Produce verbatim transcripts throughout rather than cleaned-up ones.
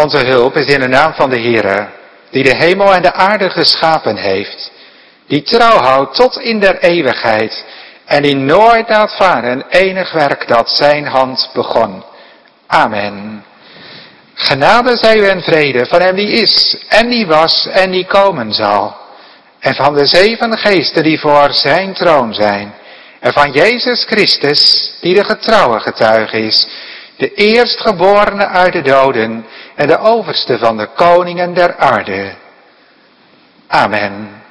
Onze hulp is in de naam van de Heere, die de hemel en de aarde geschapen heeft, die trouw houdt tot in der eeuwigheid en die nooit laat varen enig werk dat zijn hand begon. Amen. Genade zij u en vrede van hem die is en die was en die komen zal. En van de zeven geesten die voor zijn troon zijn. En van Jezus Christus die de getrouwe getuige is. De eerstgeborene uit de doden en de overste van de koningen der aarde. Amen.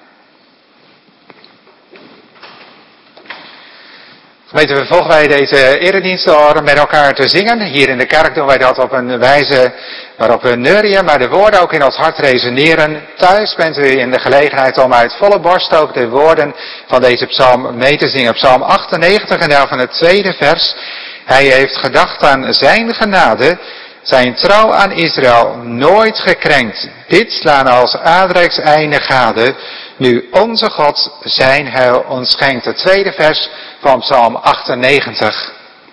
Gemeente, we volgen wij deze eredienst door met elkaar te zingen. Hier in de kerk doen wij dat op een wijze waarop we neurien, maar de woorden ook in ons hart resoneren. Thuis bent u in de gelegenheid om uit volle borst ook de woorden van deze psalm mee te zingen. Psalm achtennegentig en daarvan het tweede vers. Hij heeft gedacht aan zijn genade, zijn trouw aan Israël nooit gekrenkt. Dit slaan als aardrijks einde gade. Nu onze God zijn heil ons schenkt. Het tweede vers van Psalm achtennegentig.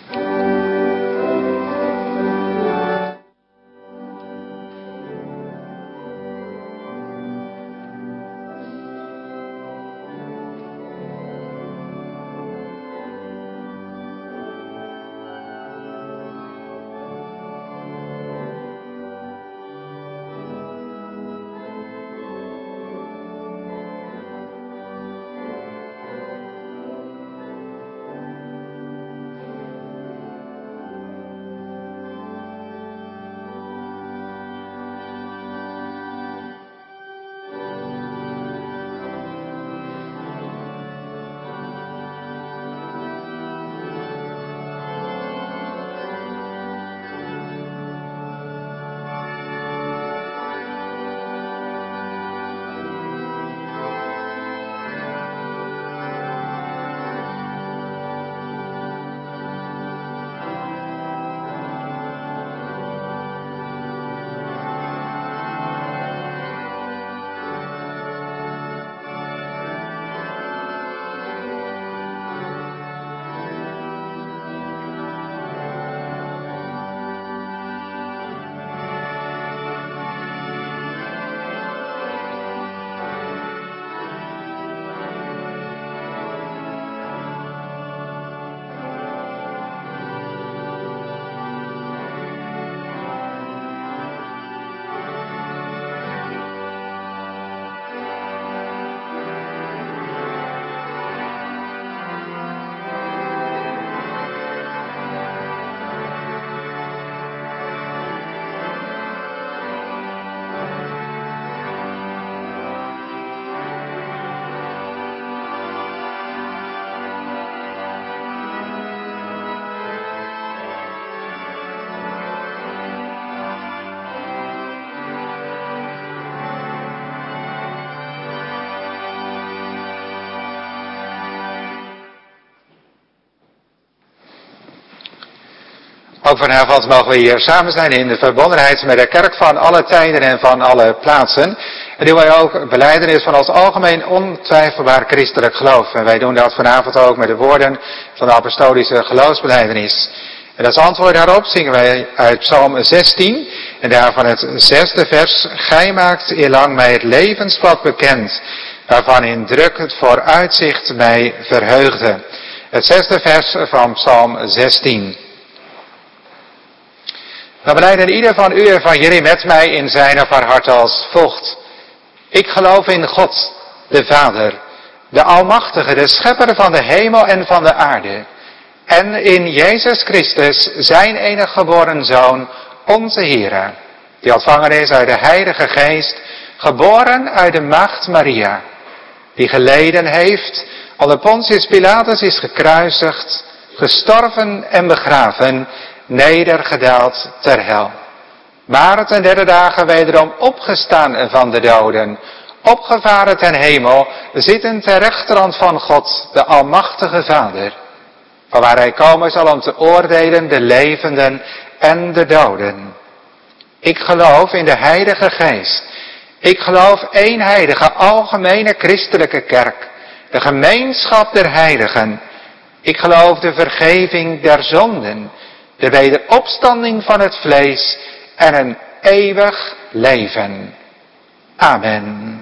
Ook vanavond mogen we hier samen zijn in de verbondenheid met de kerk van alle tijden en van alle plaatsen. En doen wij ook belijdenis van ons algemeen ontwijfelbaar christelijk geloof. En wij doen dat vanavond ook met de woorden van de apostolische geloofsbelijdenis. En als antwoord daarop zingen wij uit Psalm zestien en daarvan het zesde vers. Gij maakt eerlang mij het levenspad bekend, waarvan in druk het vooruitzicht mij verheugde. Het zesde vers van Psalm zestien. Dan belijden ieder van u en van jullie met mij in zijn of haar hart als volgt. Ik geloof in God, de Vader, de Almachtige, de Schepper van de hemel en van de aarde. En in Jezus Christus, zijn enige geboren Zoon, onze Heere, die ontvangen is uit de Heilige Geest, geboren uit de maagd Maria, die geleden heeft, onder Pontius Pilatus is gekruisigd, gestorven en begraven, nedergedaald ter hel. Maar ten derde dagen wederom opgestaan van de doden, opgevaren ten hemel, zitten ter rechterhand van God, de Almachtige Vader, van waar hij komen zal om te oordelen de levenden en de doden. Ik geloof in de Heilige Geest. Ik geloof één heilige, algemene christelijke kerk, de gemeenschap der heiligen. Ik geloof de vergeving der zonden, de wederopstanding van het vlees en een eeuwig leven. Amen.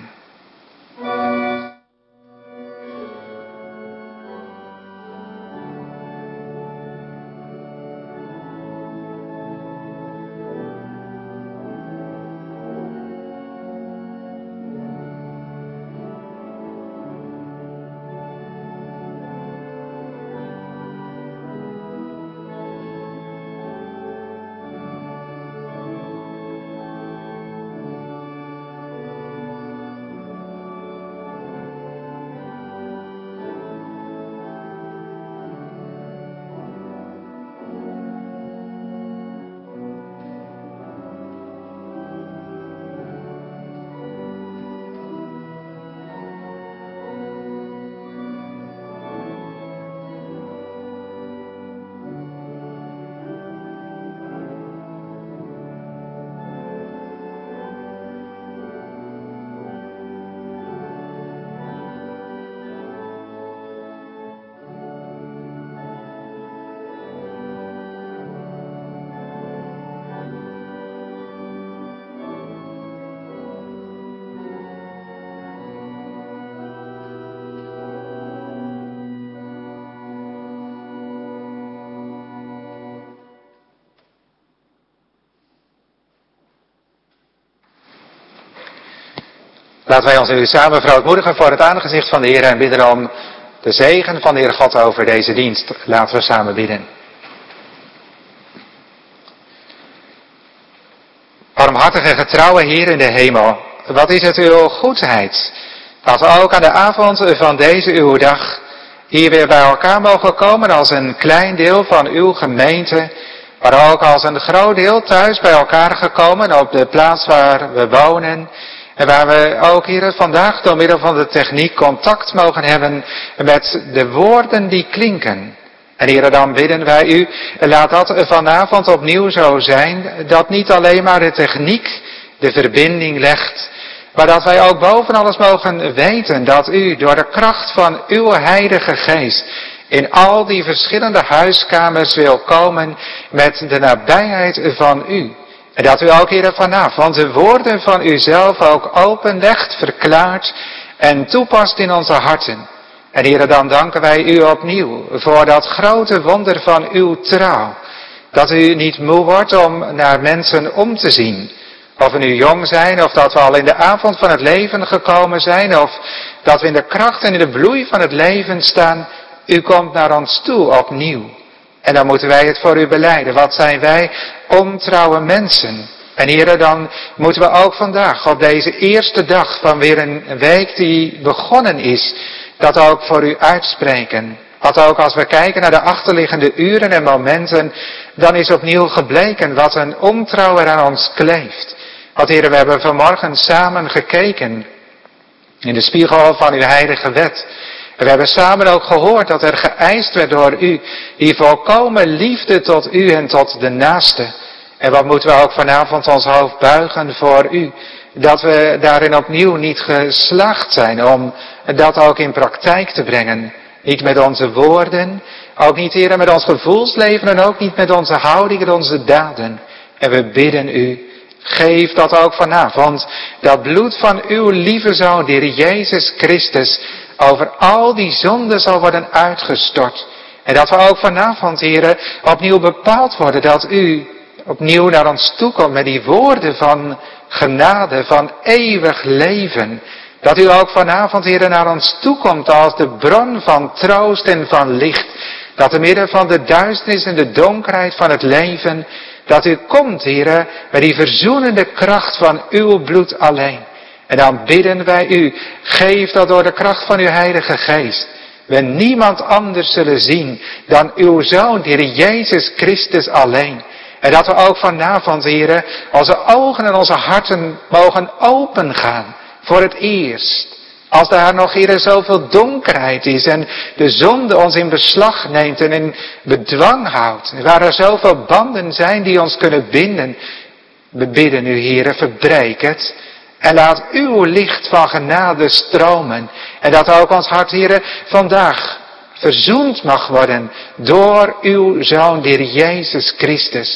Laten wij ons nu samen verootmoedigen voor het aangezicht van de Heer en bidden om de zegen van de Heer God over deze dienst. Laten we samen bidden. Barmhartige getrouwe Heer in de hemel, wat is het uw goedheid, dat we ook aan de avond van deze uw dag hier weer bij elkaar mogen komen als een klein deel van uw gemeente, maar ook als een groot deel thuis bij elkaar gekomen op de plaats waar we wonen. En waar we ook hier vandaag door middel van de techniek contact mogen hebben met de woorden die klinken. En Heere, dan bidden wij u, laat dat vanavond opnieuw zo zijn, dat niet alleen maar de techniek de verbinding legt, maar dat wij ook boven alles mogen weten dat u door de kracht van uw Heilige Geest in al die verschillende huiskamers wil komen met de nabijheid van u. En dat u ook, Heere, vanavond de woorden van uzelf ook openlegt, verklaart en toepast in onze harten. En Heere, dan danken wij u opnieuw voor dat grote wonder van uw trouw. Dat u niet moe wordt om naar mensen om te zien. Of we nu jong zijn, of dat we al in de avond van het leven gekomen zijn, of dat we in de kracht en in de bloei van het leven staan. U komt naar ons toe opnieuw. En dan moeten wij het voor u belijden. Wat zijn wij ontrouwe mensen. En Heere, dan moeten we ook vandaag op deze eerste dag van weer een week die begonnen is, dat ook voor u uitspreken. Wat ook als we kijken naar de achterliggende uren en momenten, dan is opnieuw gebleken wat een ontrouw er aan ons kleeft. Want Heere, we hebben vanmorgen samen gekeken in de spiegel van uw heilige wet. En we hebben samen ook gehoord dat er geëist werd door u, die volkomen liefde tot u en tot de naaste. En wat moeten we ook vanavond ons hoofd buigen voor u, dat we daarin opnieuw niet geslaagd zijn om dat ook in praktijk te brengen. Niet met onze woorden, ook niet, Heere, met ons gevoelsleven en ook niet met onze houding en onze daden. En we bidden u, geef dat ook vanavond, dat bloed van uw lieve Zoon, de Heer Jezus Christus, over al die zonden zal worden uitgestort. En dat we ook vanavond, Heere, opnieuw bepaald worden dat u opnieuw naar ons toe komt met die woorden van genade, van eeuwig leven. Dat u ook vanavond, Heere, naar ons toe komt als de bron van troost en van licht. Dat te midden van de duisternis en de donkerheid van het leven, dat u komt, Heere, met die verzoenende kracht van uw bloed alleen. En dan bidden wij u, geef dat door de kracht van uw Heilige Geest we niemand anders zullen zien dan uw Zoon, de Heer Jezus Christus alleen. En dat we ook vanavond, Heere, onze ogen en onze harten mogen opengaan voor het eerst. Als daar nog, Heere, zoveel donkerheid is en de zonde ons in beslag neemt en in bedwang houdt. En waar er zoveel banden zijn die ons kunnen binden. We bidden u, Heere, verbreek het. En laat uw licht van genade stromen. En dat ook ons hart, Heere, vandaag verzoend mag worden door uw Zoon, de Heer Jezus Christus.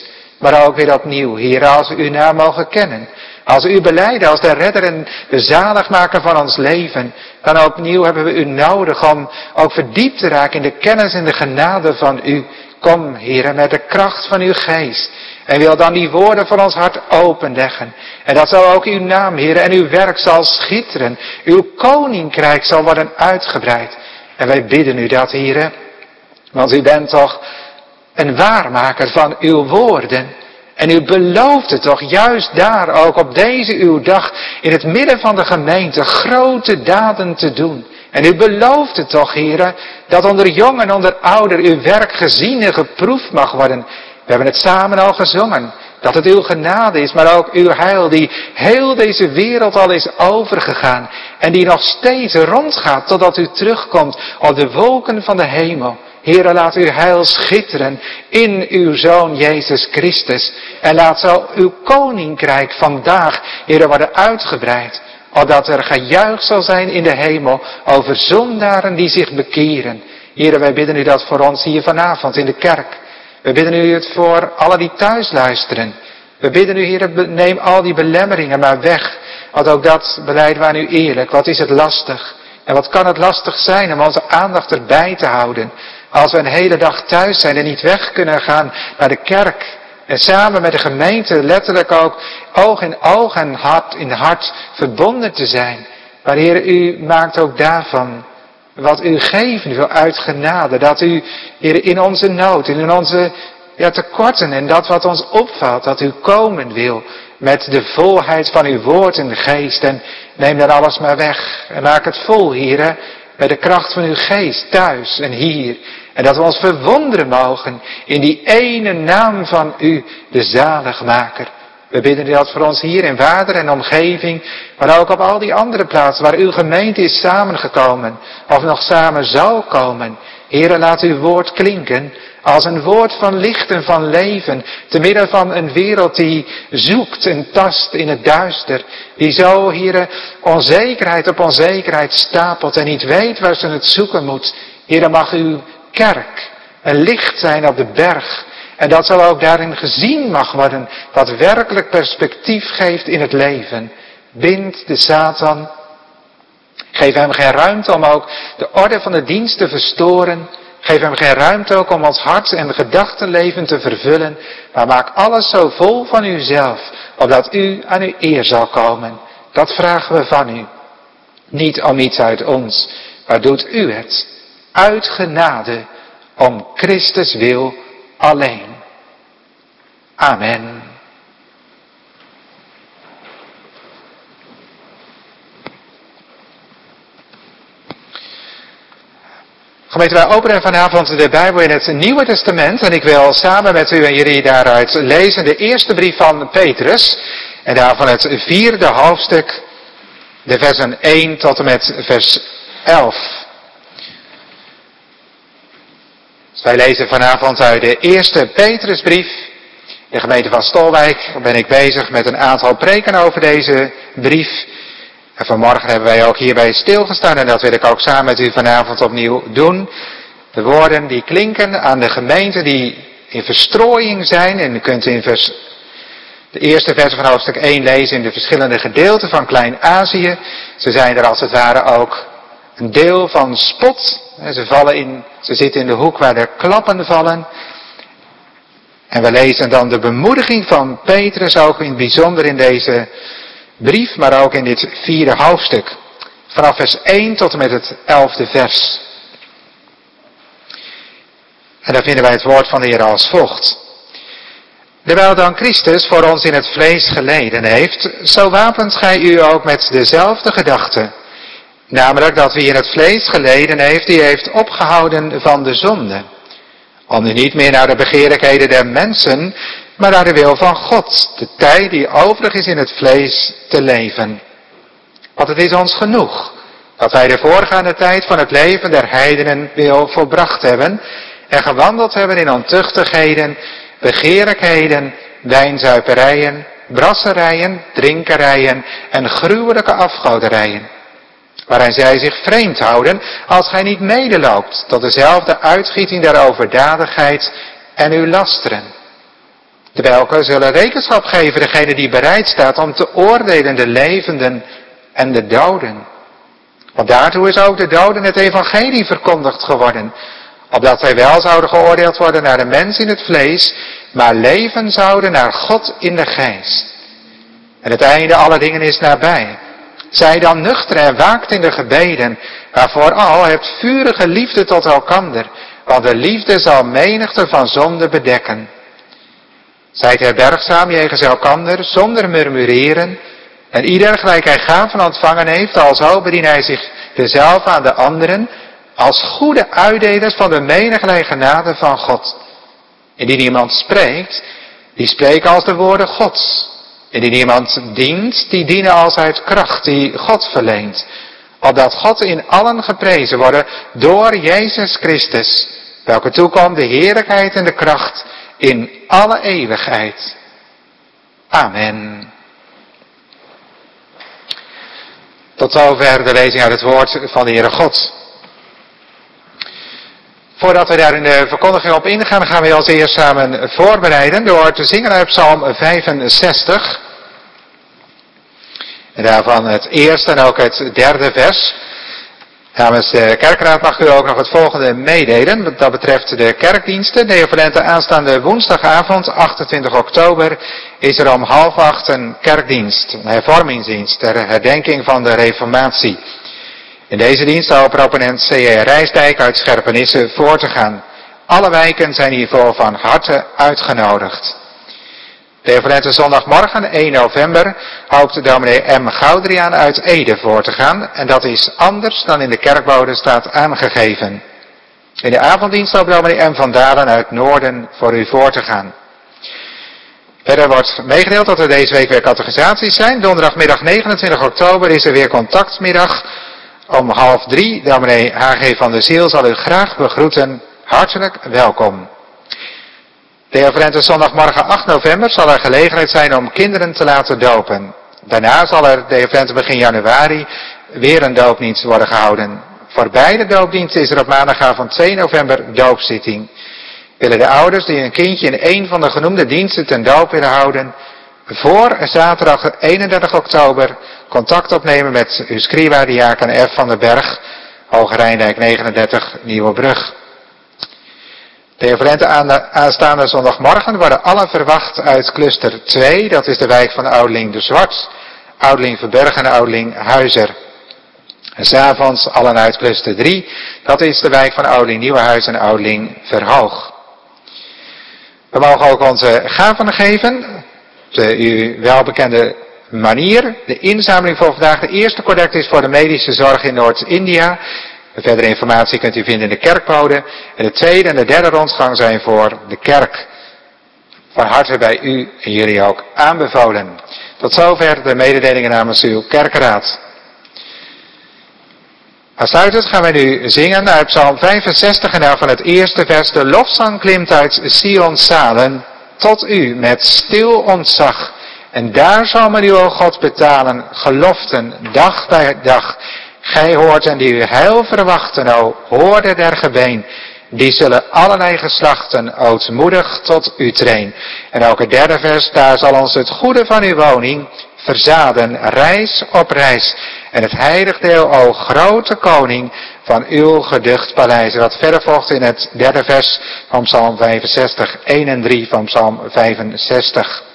Maar ook weer opnieuw, Heer, als we uw naam mogen kennen. Als we u belijden als de redder en de zaligmaker van ons leven. Dan opnieuw hebben we u nodig om ook verdiept te raken in de kennis en de genade van u. Kom, Heer, met de kracht van uw geest. En wil dan die woorden van ons hart openleggen. En dat zal ook uw naam, Heer, en uw werk zal schitteren. Uw koninkrijk zal worden uitgebreid. En wij bidden u dat, Heer. Want u bent toch een waarmaker van uw woorden. En u beloofde toch juist daar ook op deze uw dag in het midden van de gemeente grote daden te doen. En u beloofde toch, Heere, dat onder jong en onder ouder uw werk gezien en geproefd mag worden. We hebben het samen al gezongen. Dat het uw genade is, maar ook uw heil die heel deze wereld al is overgegaan. En die nog steeds rondgaat totdat u terugkomt op de wolken van de hemel. Heere, laat uw heil schitteren in uw Zoon Jezus Christus. En laat zo uw koninkrijk vandaag, Heere, worden uitgebreid. Opdat er gejuich zal zijn in de hemel over zondaren die zich bekeren. Heere, wij bidden u dat voor ons hier vanavond in de kerk. We bidden u het voor allen die thuis luisteren. We bidden u, Heere, neem al die belemmeringen maar weg. Want ook dat beleiden we aan u eerlijk. Wat is het lastig? En wat kan het lastig zijn om onze aandacht erbij te houden? Als we een hele dag thuis zijn en niet weg kunnen gaan naar de kerk. En samen met de gemeente letterlijk ook oog in oog en hart in hart verbonden te zijn. Maar Heer, u maakt ook daarvan wat u geven wil uit genade. Dat u, Heer, in onze nood en in onze ja, tekorten en dat wat ons opvalt, dat u komen wil met de volheid van uw woord en de geest. En neem dan alles maar weg en maak het vol, Heer, met de kracht van uw geest thuis en hier. En dat we ons verwonderen mogen in die ene naam van u, de zaligmaker. We bidden dat voor ons hier in Waarder en omgeving, maar ook op al die andere plaatsen waar uw gemeente is samengekomen, of nog samen zal komen. Heere, laat uw woord klinken als een woord van licht en van leven, te midden van een wereld die zoekt en tast in het duister, die zo, Heere, onzekerheid op onzekerheid stapelt en niet weet waar ze het zoeken moet. Heere, mag uw kerk een licht zijn op de berg. En dat zal ook daarin gezien mag worden, wat werkelijk perspectief geeft in het leven. Bind de Satan. Geef hem geen ruimte om ook de orde van de dienst te verstoren. Geef hem geen ruimte ook om ons hart en gedachtenleven te vervullen. Maar maak alles zo vol van uzelf, opdat u aan uw eer zal komen. Dat vragen we van u. Niet om iets uit ons, maar doet u het. Uit genade, om Christus wil alleen. Amen. Gemeente, wij openen vanavond de Bijbel in het Nieuwe Testament. En ik wil samen met u en jullie daaruit lezen de eerste brief van Petrus. En daarvan het vierde hoofdstuk, de versen één tot en met vers elf. Dus wij lezen vanavond uit de eerste Petrusbrief. In de gemeente van Stolwijk ben ik bezig met een aantal preken over deze brief. En vanmorgen hebben wij ook hierbij stilgestaan en dat wil ik ook samen met u vanavond opnieuw doen. De woorden die klinken aan de gemeenten die in verstrooiing zijn. En u kunt in vers, de eerste versen van hoofdstuk één lezen in de verschillende gedeelten van Klein-Azië. Ze zijn er als het ware ook een deel van spot. Ze vallen in, ze zitten in de hoek waar de klappen vallen. En we lezen dan de bemoediging van Petrus ook in het bijzonder in deze brief, maar ook in dit vierde hoofdstuk. Vanaf vers één tot en met het elfde vers. En daar vinden wij het woord van de Heer als volgt. Terwijl dan Christus voor ons in het vlees geleden heeft, zo wapent gij u ook met dezelfde gedachte. Namelijk dat wie in het vlees geleden heeft, die heeft opgehouden van de zonde. Om nu niet meer naar de begeerlijkheden der mensen, maar naar de wil van God, de tijd die overig is in het vlees, te leven. Want het is ons genoeg, dat wij de voorgaande tijd van het leven der heidenen wil volbracht hebben, en gewandeld hebben in ontuchtigheden, begeerlijkheden, wijnzuiperijen, brasserijen, drinkerijen en gruwelijke afgoderijen. Waarin zij zich vreemd houden, als gij niet medeloopt tot dezelfde uitgieting der overdadigheid en uw lasteren. De welke zullen rekenschap geven, degene die bereid staat om te oordelen de levenden en de doden. Want daartoe is ook de doden het evangelie verkondigd geworden, opdat zij wel zouden geoordeeld worden naar de mens in het vlees, maar leven zouden naar God in de geest. En het einde aller dingen is nabij. Zij dan nuchter en waakt in de gebeden, maar vooral hebt vurige liefde tot elkander, want de liefde zal menigte van zonde bedekken. Zijt herbergzaam jegens elkander, zonder murmureren, en ieder gelijk hij gaven ontvangen heeft, alzo bedient hij zich dezelfde aan de anderen, als goede uitdelers van de meniglijke genade van God. Indien iemand spreekt, die spreekt als de woorden Gods. Indien iemand dient, die dienen als uit kracht die God verleent. Opdat God in allen geprezen worden door Jezus Christus, welke toekomt de heerlijkheid en de kracht in alle eeuwigheid. Amen. Tot zover de lezing uit het woord van de Heere God. Voordat we daar in de verkondiging op ingaan, gaan we als eerst samen voorbereiden door te zingen uit Psalm vijfenzestig. En daarvan het eerste en ook het derde vers. Namens de kerkraad mag u ook nog het volgende meedelen. Wat dat betreft de kerkdiensten. De equivalente aanstaande woensdagavond, achtentwintig oktober, is er om half acht een kerkdienst, een hervormingsdienst, ter herdenking van de reformatie. In deze dienst zal proponent C J Rijsdijk uit Scherpenisse voor te gaan. Alle wijken zijn hiervoor van harte uitgenodigd. De equivalente zondagmorgen, één november, hoopt dominee M. Goudriaan uit Ede voor te gaan. En dat is anders dan in de kerkbode staat aangegeven. In de avonddienst hoopt dominee M. van Dalen uit Noorden voor u voor te gaan. Verder wordt meegedeeld dat er deze week weer catechisaties zijn. Donderdagmiddag negenentwintig oktober is er weer contactmiddag. Om half drie, dominee H G van der Ziel zal u graag begroeten. Hartelijk welkom. De referente zondagmorgen acht november zal er gelegenheid zijn om kinderen te laten dopen. Daarna zal er de referente begin januari weer een doopdienst worden gehouden. Voor beide doopdiensten is er op maandagavond twee november doopzitting. Willen de ouders die een kindje in een van de genoemde diensten ten doop willen houden, voor zaterdag eenendertig oktober contact opnemen met uw scriba diaken F. van den Berg, Hoge Rijndijk negenendertig, Nieuwebrug. De referenten aanstaande zondagmorgen worden alle verwacht uit cluster twee, dat is de wijk van Oudeling de Zwart, Oudeling Verbergen en Oudeling Huizer. En 's avonds allen uit cluster drie, dat is de wijk van Oudeling Nieuwenhuis en Oudeling Verhoog. We mogen ook onze gaven geven, de u welbekende manier. De inzameling voor vandaag, de eerste collect is voor de medische zorg in Noord-India. Verdere informatie kunt u vinden in de kerkbode. En de tweede en de derde rondgang zijn voor de kerk. Van harte bij u en jullie ook aanbevolen. Tot zover de mededelingen namens uw kerkraad. Aansluitend gaan wij nu zingen uit Psalm vijfenzestig en daarvan het eerste vers. De lofzang klimt uit Sion's zalen tot u met stil ontzag. En daar zal men u, o God, betalen, geloften, dag bij dag. Gij hoort en die uw heil verwachten, o hoorde der gebeen. Die zullen allerlei geslachten ootmoedig tot u train. En ook het derde vers, daar zal ons het goede van uw woning verzaden, reis op reis. En het heiligdeel, o grote koning, van uw geducht paleis. Wat verder volgt in het derde vers van Psalm vijfenzestig, één en drie van Psalm vijfenzestig.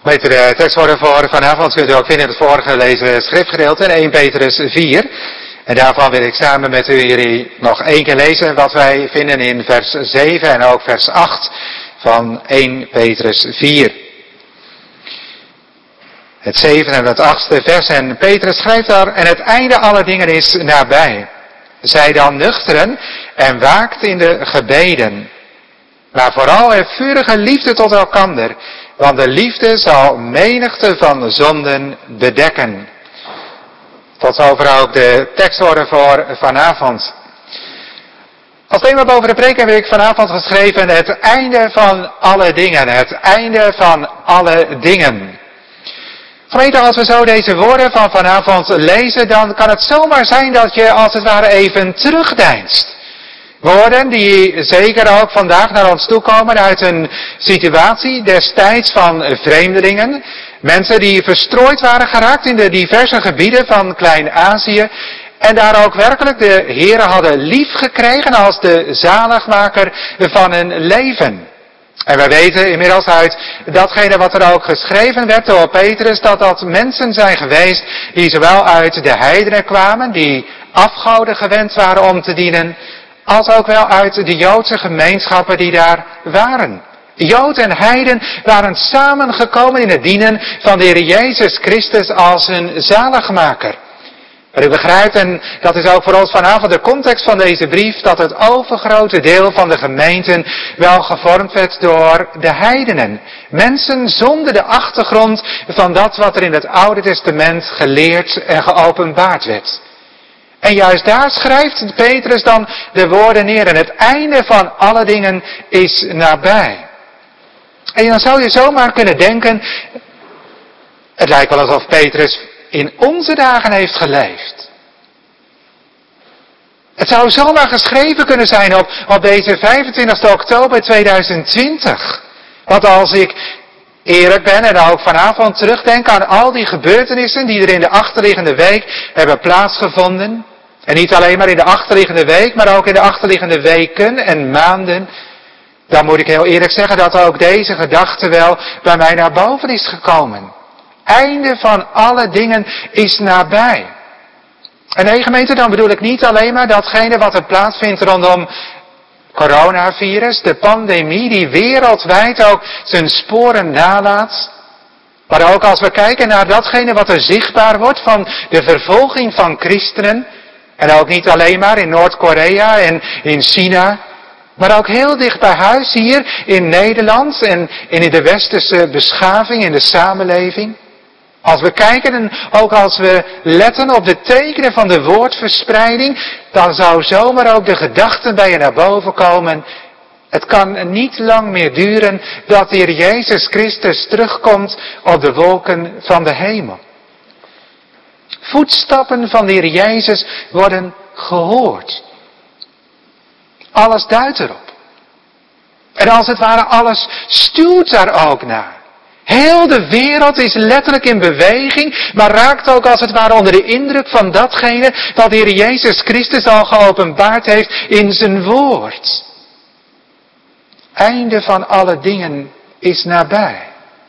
Weet u de tekstwoorden voor vanavond kunt u ook vinden in het vorige gelezen schriftgedeelte in Eerste Petrus vier. En daarvan wil ik samen met u jullie nog één keer lezen wat wij vinden in vers zeven en ook vers acht van Eerste Petrus vier. Het zevende en het achtste vers en Petrus schrijft daar: en het einde aller dingen is nabij. Zij dan nuchteren en waakt in de gebeden. Maar vooral heb vurige liefde tot elkander, want de liefde zal menigte van zonden bedekken. Tot zover ook de tekstwoorden voor vanavond. Als thema boven de preek heb ik vanavond geschreven: het einde van alle dingen. Het einde van alle dingen. Gemeente, als we zo deze woorden van vanavond lezen, dan kan het zomaar zijn dat je als het ware even terugdeinst. Woorden die zeker ook vandaag naar ons toe komen uit een situatie destijds van vreemdelingen. Mensen die verstrooid waren geraakt in de diverse gebieden van Klein-Azië. En daar ook werkelijk de Heere hadden lief gekregen als de zaligmaker van hun leven. En wij weten inmiddels uit datgene wat er ook geschreven werd door Petrus, dat dat mensen zijn geweest die zowel uit de heidenen kwamen, die afgoden gewend waren om te dienen, als ook wel uit de Joodse gemeenschappen die daar waren. Jood en heiden waren samengekomen in het dienen van de Heer Jezus Christus als hun zaligmaker. Maar u begrijpt, en dat is ook voor ons vanavond de context van deze brief, dat het overgrote deel van de gemeenten wel gevormd werd door de heidenen. Mensen zonder de achtergrond van dat wat er in het Oude Testament geleerd en geopenbaard werd. En juist daar schrijft Petrus dan de woorden neer: en het einde van alle dingen is nabij. En dan zou je zomaar kunnen denken, het lijkt wel alsof Petrus in onze dagen heeft geleefd. Het zou zomaar geschreven kunnen zijn op, op deze vijfentwintigste oktober tweeduizend twintig. Want als ik eerlijk ben en ook vanavond terugdenk aan al die gebeurtenissen die er in de achterliggende week hebben plaatsgevonden. En niet alleen maar in de achterliggende week, maar ook in de achterliggende weken en maanden. Dan moet ik heel eerlijk zeggen dat ook deze gedachte wel bij mij naar boven is gekomen. Einde van alle dingen is nabij. En nee, gemeente, dan bedoel ik niet alleen maar datgene wat er plaatsvindt rondom coronavirus, de pandemie die wereldwijd ook zijn sporen nalaat. Maar ook als we kijken naar datgene wat er zichtbaar wordt van de vervolging van christenen. En ook niet alleen maar in Noord-Korea en in China. Maar ook heel dicht bij huis hier in Nederland en in de westerse beschaving, in de samenleving. Als we kijken en ook als we letten op de tekenen van de woordverspreiding, dan zou zomaar ook de gedachte bij je naar boven komen: het kan niet lang meer duren dat de Heer Jezus Christus terugkomt op de wolken van de hemel. Voetstappen van de Heer Jezus worden gehoord. Alles duidt erop. En als het ware alles stuurt daar ook naar. Heel de wereld is letterlijk in beweging, maar raakt ook als het ware onder de indruk van datgene dat de Heer Jezus Christus al geopenbaard heeft in zijn woord. Einde van alle dingen is nabij.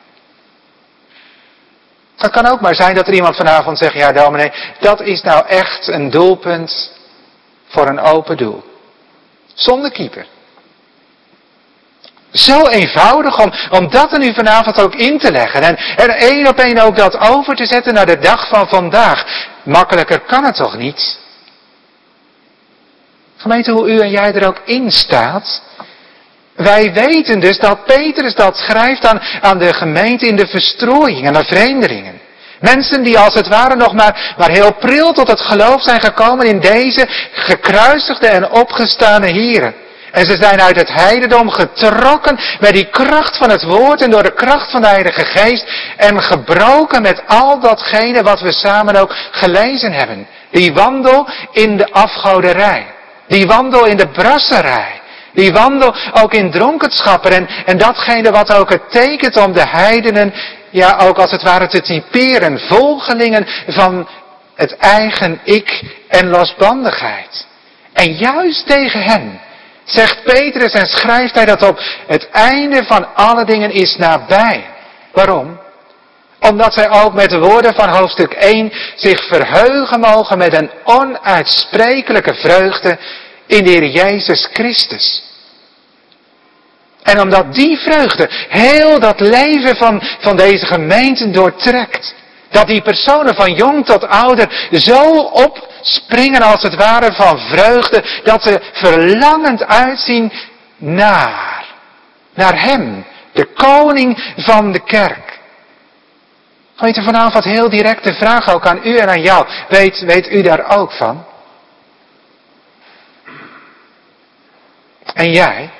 Het kan ook maar zijn dat er iemand vanavond zegt: ja, dominee, dat is nou echt een doelpunt voor een open doel. Zonder keeper. Zo eenvoudig om, om dat er nu vanavond ook in te leggen. En, en één op één ook dat over te zetten naar de dag van vandaag. Makkelijker kan het toch niet? Gemeente, hoe u en jij er ook in staat. Wij weten dus dat Petrus dat schrijft aan, aan de gemeente in de verstrooiing, aan de vreemdelingen. Mensen die als het ware nog maar, maar heel pril tot het geloof zijn gekomen in deze gekruisigde en opgestane Here. En ze zijn uit het heidendom getrokken met die kracht van het woord en door de kracht van de Heilige Geest. En gebroken met al datgene wat we samen ook gelezen hebben. Die wandel in de afgoderij. Die wandel in de brasserij. Die wandel ook in dronkenschappen en, en datgene wat ook het tekent om de heidenen, ja ook als het ware te typeren, volgelingen van het eigen ik en losbandigheid. En juist tegen hen zegt Petrus en schrijft hij dat op: het einde van alle dingen is nabij. Waarom? Omdat zij ook met de woorden van hoofdstuk één zich verheugen mogen met een onuitsprekelijke vreugde in de Heer Jezus Christus. En omdat die vreugde heel dat leven van, van deze gemeente doortrekt. Dat die personen van jong tot ouder zo opspringen als het ware van vreugde. Dat ze verlangend uitzien naar, naar Hem, de koning van de kerk. Weet u, vanavond heel direct de vraag ook aan u en aan jou. Weet, weet u daar ook van? En jij?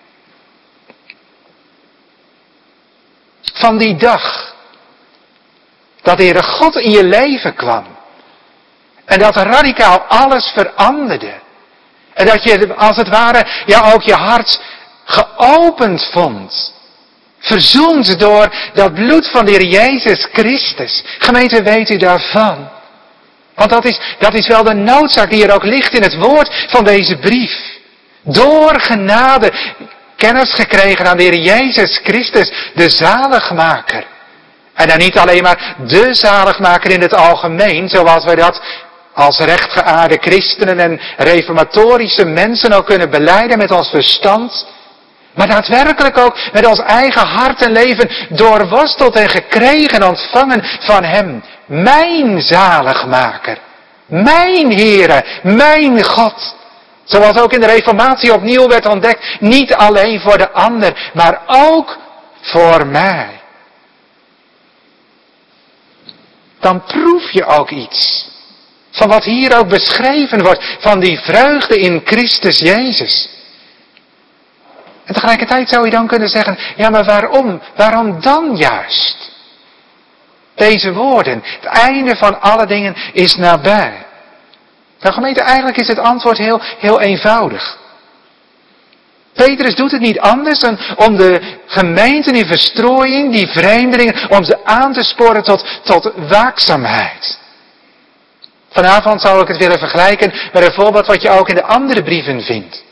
Van die dag dat de Heere God in je leven kwam. En dat radicaal alles veranderde. En dat je als het ware ja ook je hart geopend vond. Verzoend door dat bloed van de Heer Jezus Christus. Gemeente, weet u daarvan? Want dat is, dat is wel de noodzaak die er ook ligt in het woord van deze brief. Door genade kennis gekregen aan de Heer Jezus Christus, de zaligmaker. En dan niet alleen maar de zaligmaker in het algemeen, zoals wij dat als rechtgeaarde christenen en reformatorische mensen ook kunnen belijden met ons verstand. Maar daadwerkelijk ook met ons eigen hart en leven doorworsteld en gekregen en ontvangen van Hem. Mijn zaligmaker. Mijn Heere. Mijn God. Zoals ook in de Reformatie opnieuw werd ontdekt. Niet alleen voor de ander, maar ook voor mij. Dan proef je ook iets. Van wat hier ook beschreven wordt. Van die vreugde in Christus Jezus. En tegelijkertijd zou je dan kunnen zeggen, ja maar waarom? Waarom dan juist? Deze woorden, het einde van alle dingen is nabij. Nou gemeente, eigenlijk is het antwoord heel, heel eenvoudig. Petrus doet het niet anders dan om de gemeenten in verstrooiing, die vreemdelingen, om ze aan te sporen tot, tot waakzaamheid. Vanavond zou ik het willen vergelijken met een voorbeeld wat je ook in de andere brieven vindt.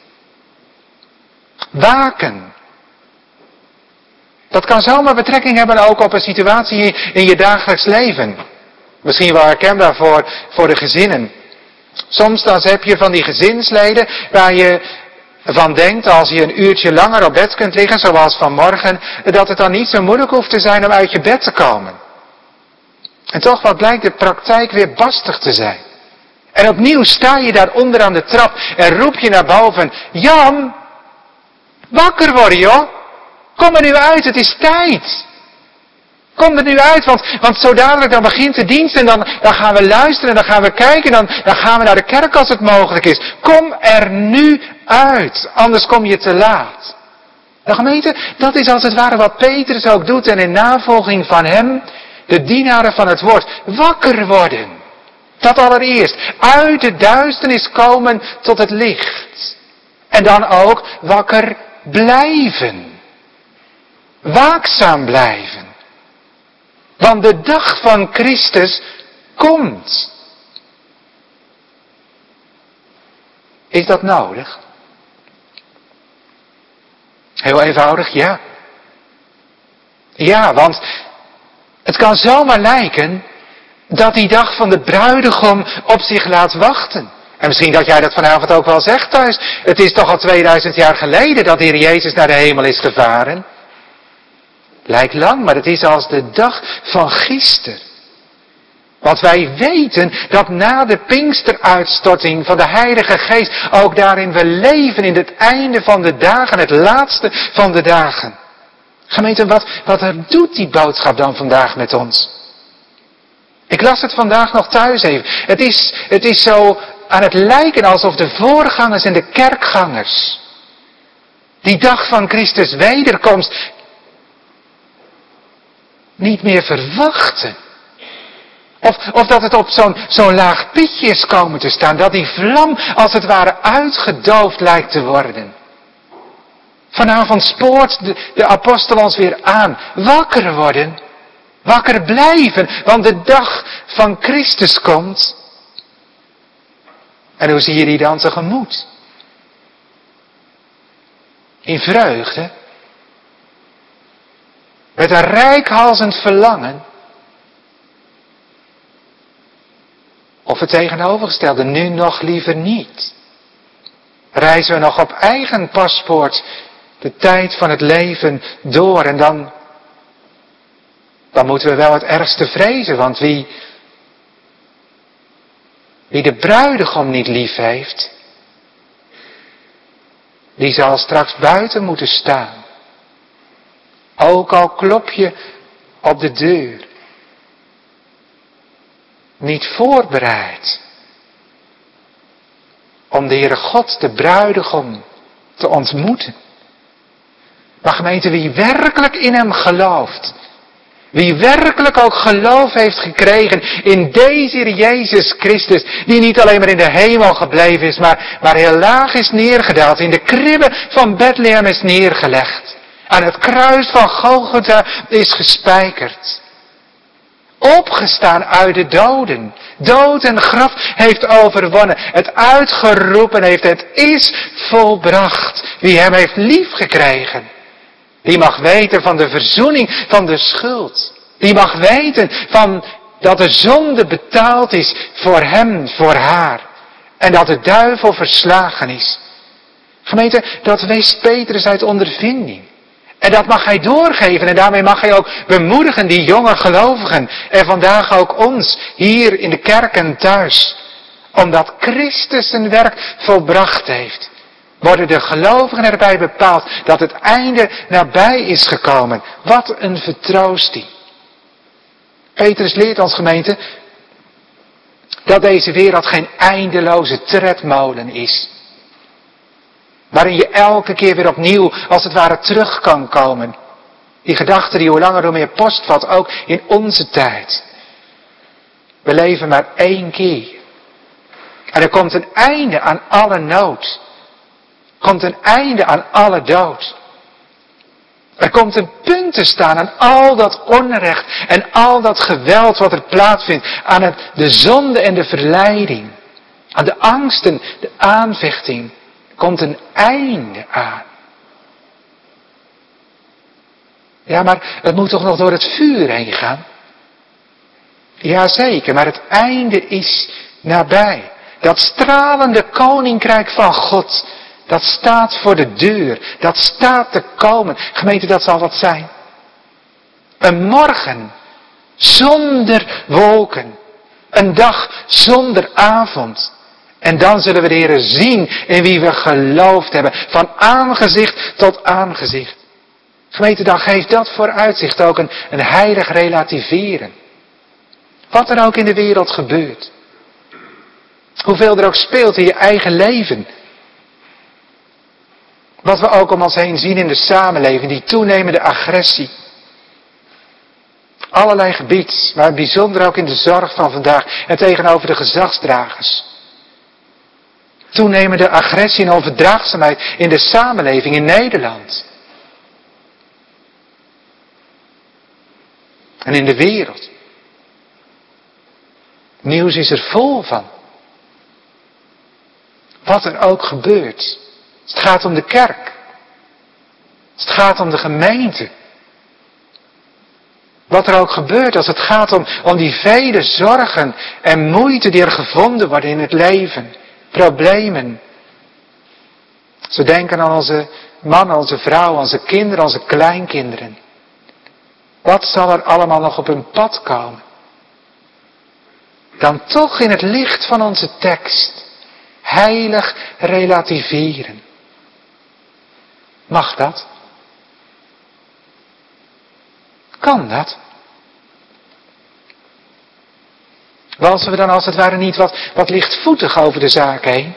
Waken. Dat kan zomaar betrekking hebben ook op een situatie in je dagelijks leven. Misschien wel herkenbaar voor, voor de gezinnen. Soms dan heb je van die gezinsleden waar je van denkt als je een uurtje langer op bed kunt liggen, zoals vanmorgen, dat het dan niet zo moeilijk hoeft te zijn om uit je bed te komen. En toch wat blijkt de praktijk weer bastig te zijn. En opnieuw sta je daar onder aan de trap en roep je naar boven, Jan, wakker worden joh, kom er nu uit, het is tijd. Kom er nu uit, want, want zo dadelijk dan begint de dienst en dan, dan gaan we luisteren en dan gaan we kijken en dan, dan gaan we naar de kerk als het mogelijk is. Kom er nu uit, anders kom je te laat. De gemeente, dat is als het ware wat Petrus ook doet en in navolging van hem, de dienaren van het woord, wakker worden. Dat allereerst, uit de duisternis komen tot het licht. En dan ook wakker blijven. Waakzaam blijven. Want de dag van Christus komt. Is dat nodig? Heel eenvoudig, ja. Ja, want het kan zomaar lijken dat die dag van de bruidegom op zich laat wachten. En misschien dat jij dat vanavond ook wel zegt thuis. Het is toch al tweeduizend jaar geleden dat de Heer Jezus naar de hemel is gevaren. Lijkt lang, maar het is als de dag van gisteren. Want wij weten dat na de Pinksteruitstorting van de Heilige Geest ook daarin we leven in het einde van de dagen, het laatste van de dagen. Gemeente, wat, wat doet die boodschap dan vandaag met ons? Ik las het vandaag nog thuis even. Het is, het is zo aan het lijken alsof de voorgangers en de kerkgangers die dag van Christus wederkomst niet meer verwachten. Of, of dat het op zo'n zo'n laag pitje is komen te staan. Dat die vlam als het ware uitgedoofd lijkt te worden. Vanavond spoort de, de apostel ons weer aan. Wakker worden. Wakker blijven. Want de dag van Christus komt. En hoe zie je die dan tegemoet? In vreugde. Met een reikhalzend verlangen. Of het tegenovergestelde, nu nog liever niet. Reizen we nog op eigen paspoort de tijd van het leven door en dan, dan moeten we wel het ergste vrezen, want wie, wie de bruidegom niet lief heeft, die zal straks buiten moeten staan. Ook al klop je op de deur. Niet voorbereid om de Heere God, de bruidegom, te ontmoeten. Maar gemeente, wie werkelijk in hem gelooft, wie werkelijk ook geloof heeft gekregen in deze Heer Jezus Christus, die niet alleen maar in de hemel gebleven is, maar, maar heel laag is neergedaald, in de kribbe van Bethlehem is neergelegd, aan het kruis van Golgotha is gespijkerd, opgestaan uit de doden, dood en graf heeft overwonnen, het uitgeroepen heeft, het is volbracht, wie hem heeft liefgekregen. Die mag weten van de verzoening van de schuld. Die mag weten van dat de zonde betaald is voor hem, voor haar. En dat de duivel verslagen is. Gemeente, dat wees Petrus uit ondervinding. En dat mag hij doorgeven en daarmee mag hij ook bemoedigen die jonge gelovigen. En vandaag ook ons, hier in de kerk en thuis. Omdat Christus zijn werk volbracht heeft. Worden de gelovigen erbij bepaald dat het einde nabij is gekomen. Wat een vertroosting. Petrus leert ons, gemeente, dat deze wereld geen eindeloze tredmolen is. Waarin je elke keer weer opnieuw, als het ware, terug kan komen. Die gedachte die hoe langer hoe meer postvat, ook in onze tijd. We leven maar één keer. En er komt een einde aan alle nood. Komt een einde aan alle dood. Er komt een punt te staan aan al dat onrecht en al dat geweld wat er plaatsvindt. Aan het, de zonde en de verleiding. Aan de angsten, de aanvechting. Er komt een einde aan. Ja, maar het moet toch nog door het vuur heen gaan? Jazeker, maar het einde is nabij. Dat stralende koninkrijk van God, dat staat voor de deur. Dat staat te komen. Gemeente, dat zal wat zijn. Een morgen zonder wolken. Een dag zonder avond. En dan zullen we de Heer zien in wie we geloofd hebben. Van aangezicht tot aangezicht. Gemeente, dan geeft dat vooruitzicht ook een, een heilig relativeren. Wat er ook in de wereld gebeurt. Hoeveel er ook speelt in je eigen leven. Wat we ook om ons heen zien in de samenleving, die toenemende agressie. Allerlei gebied, maar bijzonder ook in de zorg van vandaag en tegenover de gezagsdragers. Toenemende agressie en onverdraagzaamheid in de samenleving in Nederland. En in de wereld. Nieuws is er vol van. Wat er ook gebeurt. Het gaat om de kerk. Het gaat om de gemeente. Wat er ook gebeurt als het gaat om, om die vele zorgen en moeite die er gevonden worden in het leven. Problemen. Ze denken aan onze mannen, onze vrouwen, onze kinderen, onze kleinkinderen. Wat zal er allemaal nog op hun pad komen? Dan toch in het licht van onze tekst. Heilig relativeren. Mag dat? Kan dat? Walsen we dan als het ware niet wat, wat lichtvoetig over de zaak heen?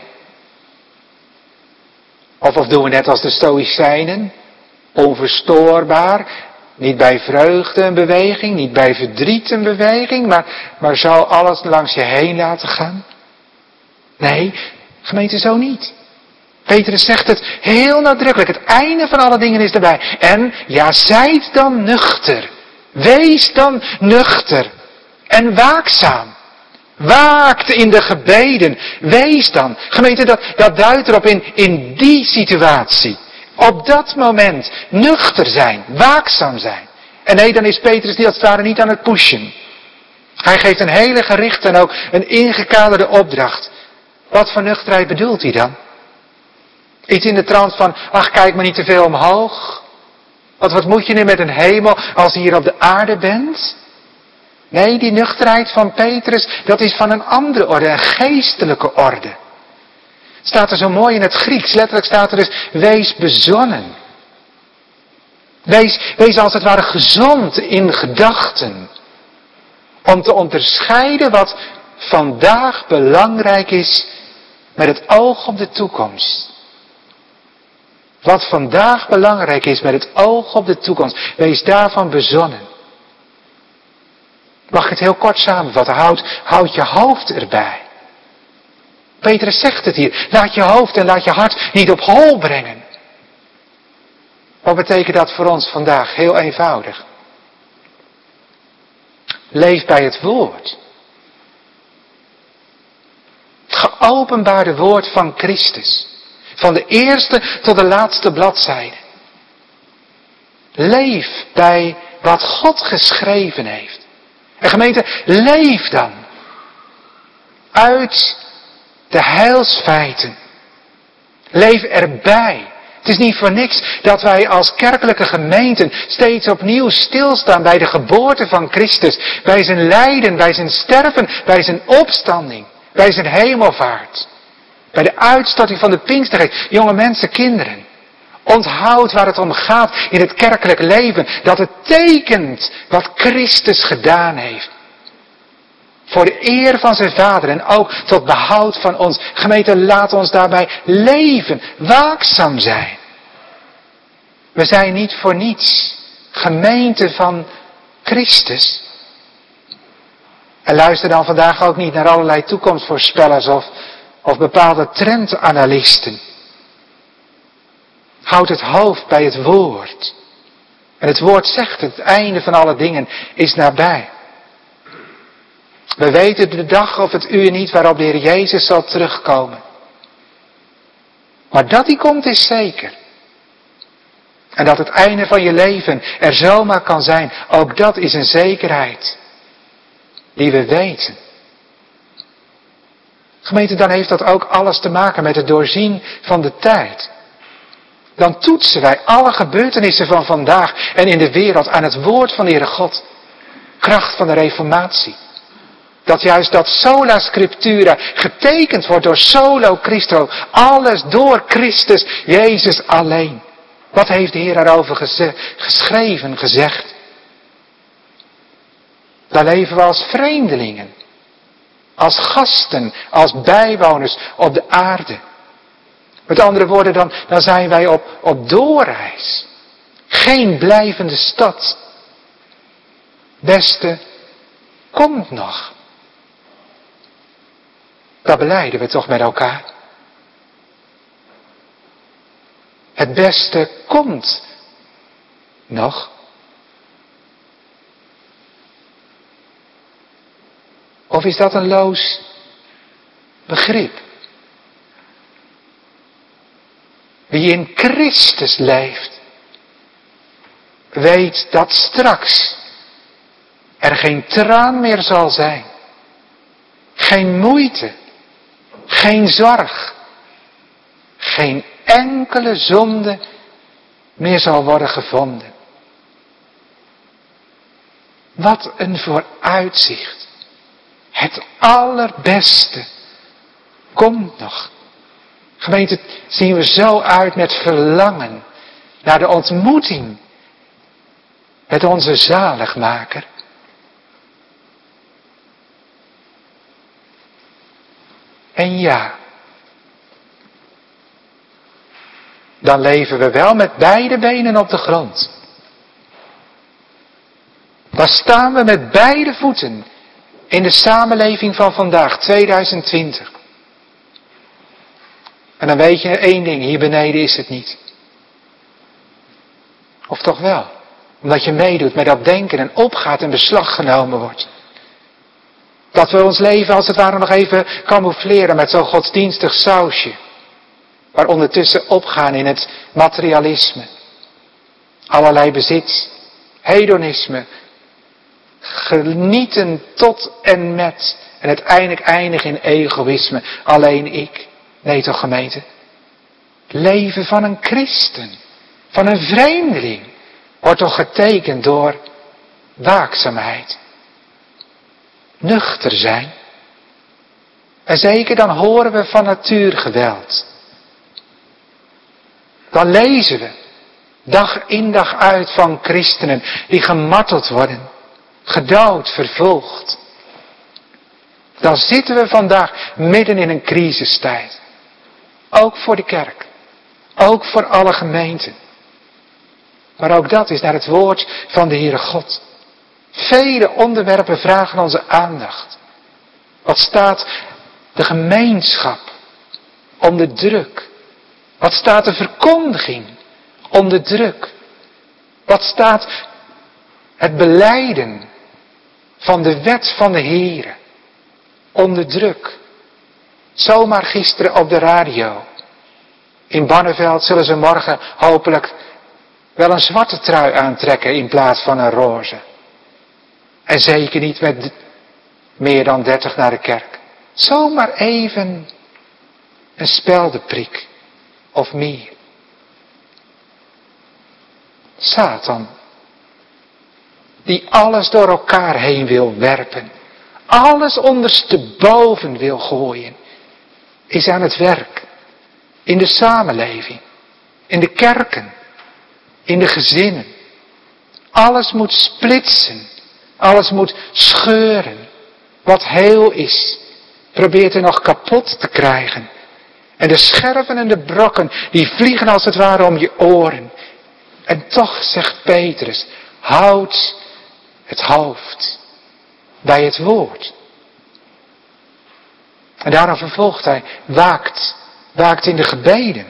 Of, of doen we net als de Stoïcijnen? Onverstoorbaar. Niet bij vreugde een beweging, niet bij verdriet een beweging, maar, maar zo alles langs je heen laten gaan? Nee, gemeente, zo niet. Petrus zegt het heel nadrukkelijk. Het einde van alle dingen is erbij. En ja, zijt dan nuchter. Wees dan nuchter. En waakzaam. Waakt in de gebeden. Wees dan. Gemeente, dat, dat duidt erop in, in die situatie. Op dat moment nuchter zijn. Waakzaam zijn. En nee, dan is Petrus die als het ware niet aan het pushen. Hij geeft een hele gerichte en ook een ingekaderde opdracht. Wat voor nuchterheid bedoelt hij dan? Iets in de trant van, ach, kijk maar niet te veel omhoog. Want wat moet je nu met een hemel als je hier op de aarde bent? Nee, die nuchterheid van Petrus, dat is van een andere orde, een geestelijke orde. Staat er zo mooi in het Grieks, letterlijk staat er dus, wees bezonnen. Wees, wees als het ware gezond in gedachten. Om te onderscheiden wat vandaag belangrijk is met het oog op de toekomst. Wat vandaag belangrijk is met het oog op de toekomst. Wees daarvan bezonnen. Mag ik het heel kort samenvatten? Houd, houd je hoofd erbij. Petrus zegt het hier. Laat je hoofd en laat je hart niet op hol brengen. Wat betekent dat voor ons vandaag? Heel eenvoudig. Leef bij het woord. Het geopenbaarde woord van Christus. Van de eerste tot de laatste bladzijde. Leef bij wat God geschreven heeft. En gemeente, leef dan. Uit de heilsfeiten. Leef erbij. Het is niet voor niks dat wij als kerkelijke gemeenten steeds opnieuw stilstaan bij de geboorte van Christus. Bij zijn lijden, bij zijn sterven, bij zijn opstanding, bij zijn hemelvaart. Bij de uitstorting van de Pinkstergeest. Jonge mensen, kinderen. Onthoud waar het om gaat in het kerkelijk leven. Dat het tekent wat Christus gedaan heeft. Voor de eer van zijn Vader en ook tot behoud van ons. Gemeente, laat ons daarbij leven. Waakzaam zijn. We zijn niet voor niets gemeente van Christus. En luister dan vandaag ook niet naar allerlei toekomstvoorspellers of, of bepaalde trendanalisten. Houd het hoofd bij het woord. En het woord zegt het, het einde van alle dingen is nabij. We weten de dag of het uur niet waarop de Heer Jezus zal terugkomen. Maar dat hij komt is zeker. En dat het einde van je leven er zomaar kan zijn, ook dat is een zekerheid. Die we weten. Gemeente, dan heeft dat ook alles te maken met het doorzien van de tijd. Dan toetsen wij alle gebeurtenissen van vandaag en in de wereld aan het woord van de Heere God. Kracht van de Reformatie. Dat juist dat sola scriptura getekend wordt door solo Christo. Alles door Christus, Jezus alleen. Wat heeft de Heer daarover geze- geschreven, gezegd? Daar leven we als vreemdelingen. Als gasten, als bijwoners op de aarde. Met andere woorden, dan, dan zijn wij op, op doorreis. Geen blijvende stad. Beste, komt nog. Dat belijden we toch met elkaar. Het beste komt nog. Of is dat een loos begrip? Wie in Christus leeft, weet dat straks er geen traan meer zal zijn. Geen moeite, geen zorg, geen enkele zonde meer zal worden gevonden. Wat een vooruitzicht. Het allerbeste komt nog. Gemeente, zien we zo uit met verlangen naar de ontmoeting met onze zaligmaker. En ja, dan leven we wel met beide benen op de grond. Dan staan we met beide voeten in de samenleving van vandaag, tweeduizend twintig. En dan weet je één ding, hier beneden is het niet. Of toch wel? Omdat je meedoet met dat denken en opgaat en beslag genomen wordt. Dat we ons leven als het ware nog even camoufleren met zo'n godsdienstig sausje. Maar ondertussen opgaan in het materialisme. Allerlei bezit, hedonisme, Genieten tot en met. En uiteindelijk eindigen in egoïsme. Alleen ik. Nee toch gemeente? Leven van een christen. Van een vreemdeling. Wordt toch getekend door waakzaamheid. Nuchter zijn. En zeker dan horen we van natuurgeweld. Dan lezen we dag in dag uit van christenen die gemarteld worden. Gedood, vervolgd. Dan zitten we vandaag midden in een crisistijd. Ook voor de kerk. Ook voor alle gemeenten. Maar ook dat is naar het woord van de Heere God. Vele onderwerpen vragen onze aandacht. Wat staat de gemeenschap onder druk? Wat staat de verkondiging onder druk? Wat staat het belijden van de wet van de Heere onder druk? Zomaar gisteren op de radio. In Barneveld zullen ze morgen hopelijk wel een zwarte trui aantrekken in plaats van een roze. En zeker niet met meer dan dertig naar de kerk. Zomaar even een speldenprik of meer. Satan, die alles door elkaar heen wil werpen, alles ondersteboven wil gooien, is aan het werk. In de samenleving, in de kerken, in de gezinnen. Alles moet splitsen, alles moet scheuren. Wat heel is, probeert er nog kapot te krijgen. En de scherven en de brokken, die vliegen als het ware om je oren. En toch, zegt Petrus, houd het hoofd bij het woord. En daarom vervolgt hij, waakt, waakt in de gebeden.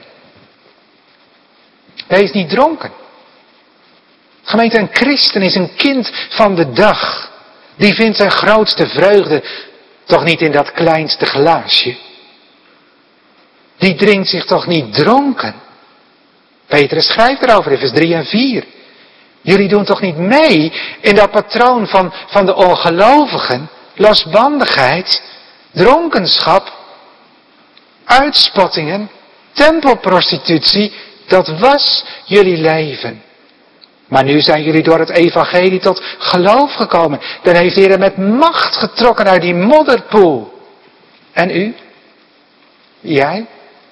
Wees niet dronken. Gemeente, een christen is een kind van de dag. Die vindt zijn grootste vreugde toch niet in dat kleinste glaasje. Die drinkt zich toch niet dronken. Petrus schrijft erover in vers drie en vier. Jullie doen toch niet mee in dat patroon van, van de ongelovigen, losbandigheid, dronkenschap, uitspattingen, tempelprostitutie. Dat was jullie leven. Maar nu zijn jullie door het evangelie tot geloof gekomen. Dan heeft de Heer met macht getrokken uit die modderpoel. En u? Jij?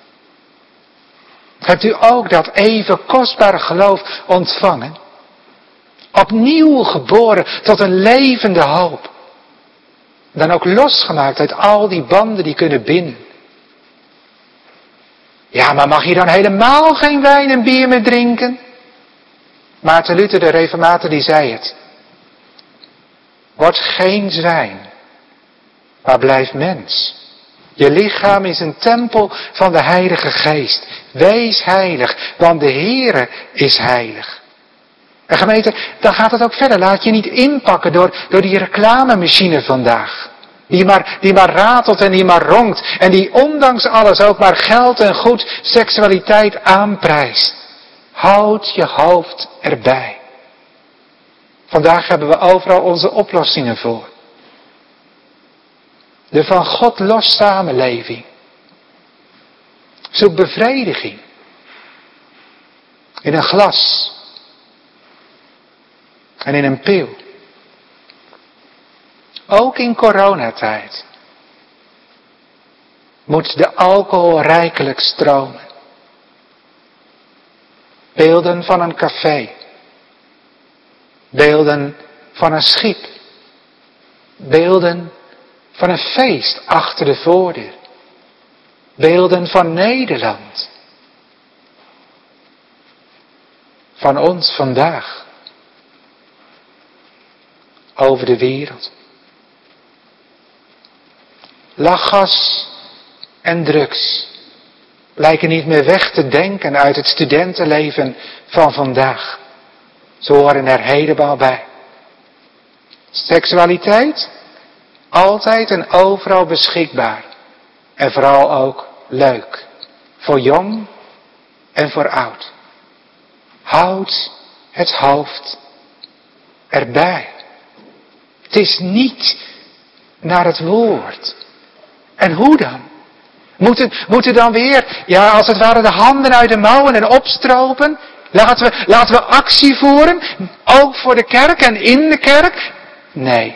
Hebt u ook dat even kostbare geloof ontvangen? Opnieuw geboren tot een levende hoop. Dan ook losgemaakt uit al die banden die kunnen binden. Ja, maar mag je dan helemaal geen wijn en bier meer drinken? Maarten Luther, de reformator, die zei het. Word geen zwijn, maar blijf mens. Je lichaam is een tempel van de Heilige Geest. Wees heilig, want de Heere is heilig. En gemeente, dan gaat het ook verder. Laat je niet inpakken door, door die reclamemachine vandaag. Die maar, die maar ratelt en die maar ronkt. En die ondanks alles ook maar geld en goed seksualiteit aanprijst. Houd je hoofd erbij. Vandaag hebben we overal onze oplossingen voor. De van God los samenleving. Zoek bevrediging. In een glas. En in een pil. Ook in coronatijd. Moet de alcohol rijkelijk stromen. Beelden van een café. Beelden van een schip. Beelden van een feest achter de voordeur. Beelden van Nederland. Van ons vandaag. Over de wereld. Lachgas en drugs lijken niet meer weg te denken uit het studentenleven van vandaag. Ze horen er helemaal bij. Seksualiteit, altijd en overal beschikbaar. En vooral ook leuk. Voor jong en voor oud. Houd het hoofd erbij. Het is niet naar het woord. En hoe dan? Moeten, moeten dan weer, ja, als het ware de handen uit de mouwen en opstropen? Laten we, laten we actie voeren, ook voor de kerk en in de kerk? Nee.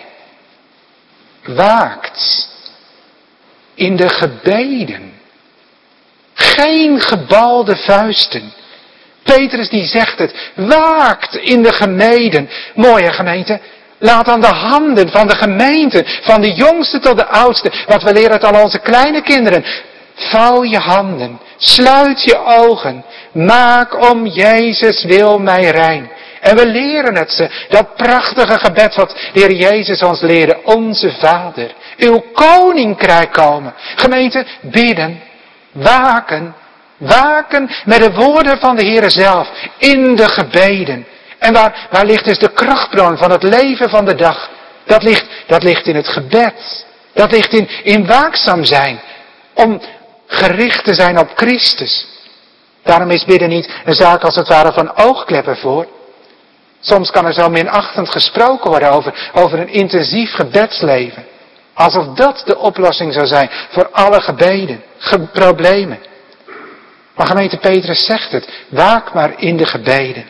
Waakt in de gebeden. Geen gebalde vuisten. Petrus die zegt het, waakt in de gemeden. Mooie gemeente. Laat dan de handen van de gemeente, van de jongste tot de oudste, want we leren het al onze kleine kinderen. Vouw je handen, sluit je ogen, maak om Jezus wil mij rein. En we leren het ze, dat prachtige gebed wat de Heer Jezus ons leerde. Onze Vader, uw koninkrijk komen. Gemeente, bidden, waken, waken met de woorden van de Heer zelf, in de gebeden. En waar, waar ligt dus de krachtbron van het leven van de dag? Dat ligt, dat ligt in het gebed. Dat ligt in, in waakzaam zijn. Om gericht te zijn op Christus. Daarom is bidden niet een zaak als het ware van oogkleppen voor. Soms kan er zo minachtend gesproken worden over, over een intensief gebedsleven. Alsof dat de oplossing zou zijn voor alle gebeden, ge- problemen. Maar gemeente Petrus zegt het, waak maar in de gebeden.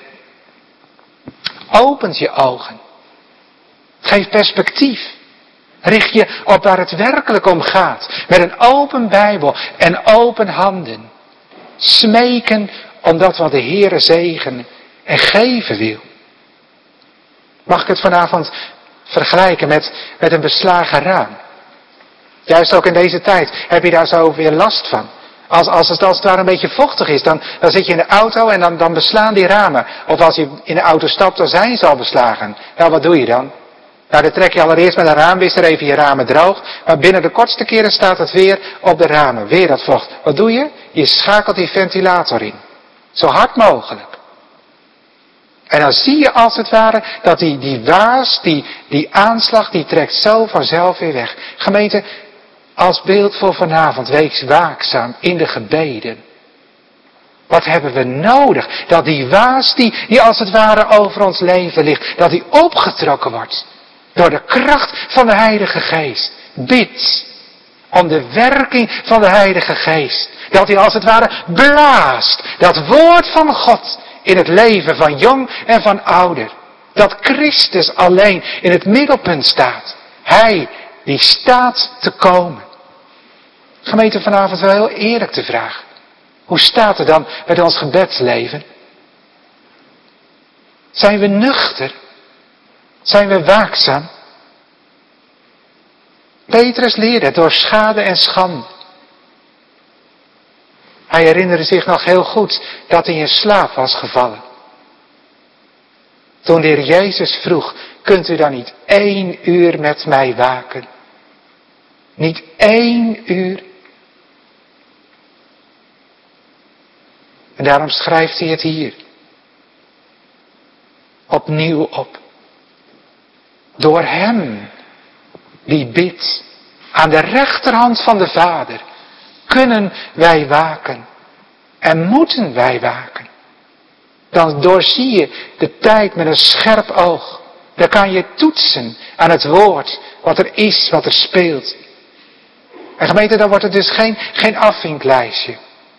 Opent je ogen. Geef perspectief. Richt je op waar het werkelijk om gaat. Met een open Bijbel en open handen. Smeken om dat wat de Heere zegenen en geven wil. Mag ik het vanavond vergelijken met, met een beslagen raam? Juist ook in deze tijd heb je daar zo weer last van. Als, als het als het ware een beetje vochtig is, dan, dan zit je in de auto en dan, dan beslaan die ramen. Of als je in de auto stapt, dan zijn ze al beslagen. Nou, wat doe je dan? Nou, dan trek je allereerst met een raamwisser even je ramen droog. Maar binnen de kortste keren staat het weer op de ramen. Weer dat vocht. Wat doe je? Je schakelt die ventilator in. Zo hard mogelijk. En dan zie je als het ware dat die, die waas, die, die aanslag, die trekt zo vanzelf weer weg. Gemeente, als beeld voor vanavond, wees waakzaam in de gebeden. Wat hebben we nodig? Dat die waas die, die als het ware over ons leven ligt, dat die opgetrokken wordt. Door de kracht van de Heilige Geest. Bid om de werking van de Heilige Geest. Dat hij als het ware blaast. Dat woord van God in het leven van jong en van ouder. Dat Christus alleen in het middelpunt staat. Hij die staat te komen. Gemeente, vanavond wel heel eerlijk te vragen. Hoe staat het dan met ons gebedsleven? Zijn we nuchter? Zijn we waakzaam? Petrus leerde het door schade en schande. Hij herinnerde zich nog heel goed dat hij in slaap was gevallen. Toen de Heer Jezus vroeg, kunt u dan niet één uur met mij waken? Niet één uur? En daarom schrijft hij het hier. Opnieuw op. Door hem die bidt aan de rechterhand van de Vader, kunnen wij waken. En moeten wij waken. Dan doorzie je de tijd met een scherp oog. Dan kan je toetsen aan het woord, wat er is, wat er speelt. En gemeente, dan wordt het dus geen, geen afvinklijstje.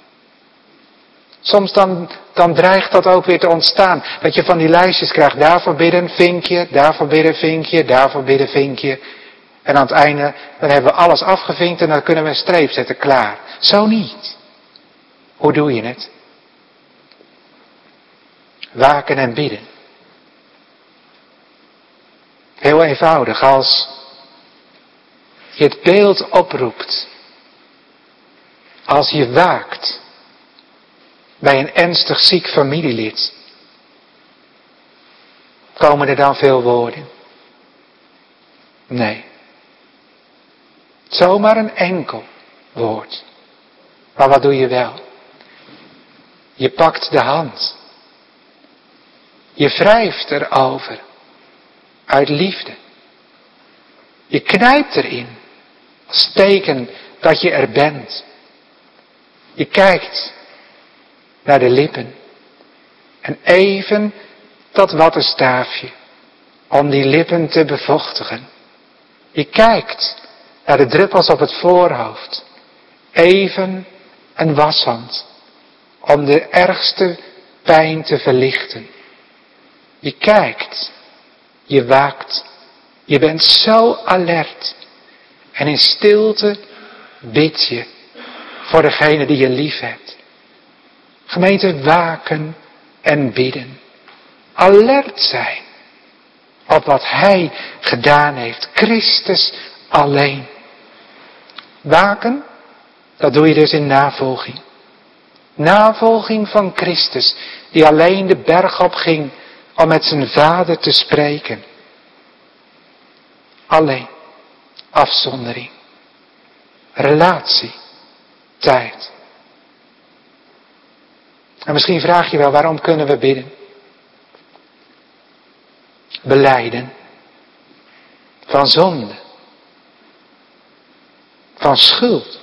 Soms dan, dan dreigt dat ook weer te ontstaan. Dat je van die lijstjes krijgt. Daarvoor bidden, vinkje. Daarvoor bidden, vinkje. Daarvoor bidden, vinkje. En aan het einde, dan hebben we alles afgevinkt en dan kunnen we een streep zetten. Klaar. Zo niet. Hoe doe je het? Waken en bidden. Heel eenvoudig. Als je het beeld oproept. Als je waakt. Bij een ernstig ziek familielid. Komen er dan veel woorden? Nee. Zomaar een enkel woord. Maar wat doe je wel? Je pakt de hand. Je wrijft erover. Uit liefde. Je knijpt erin. Als teken dat je er bent. Je kijkt naar de lippen. En even dat wattenstaafje om die lippen te bevochtigen. Je kijkt naar de druppels op het voorhoofd. Even een washand. Om de ergste pijn te verlichten. Je kijkt. Je waakt. Je bent zo alert. En in stilte bid je voor degene die je lief hebt. Gemeente, waken en bidden. Alert zijn op wat Hij gedaan heeft. Christus alleen. Waken, dat doe je dus in navolging. Navolging van Christus, die alleen de berg op ging om met zijn Vader te spreken. Alleen. Afzondering. Relatie. Tijd. En misschien vraag je wel, waarom kunnen we bidden? Belijden. Van zonde. Van schuld.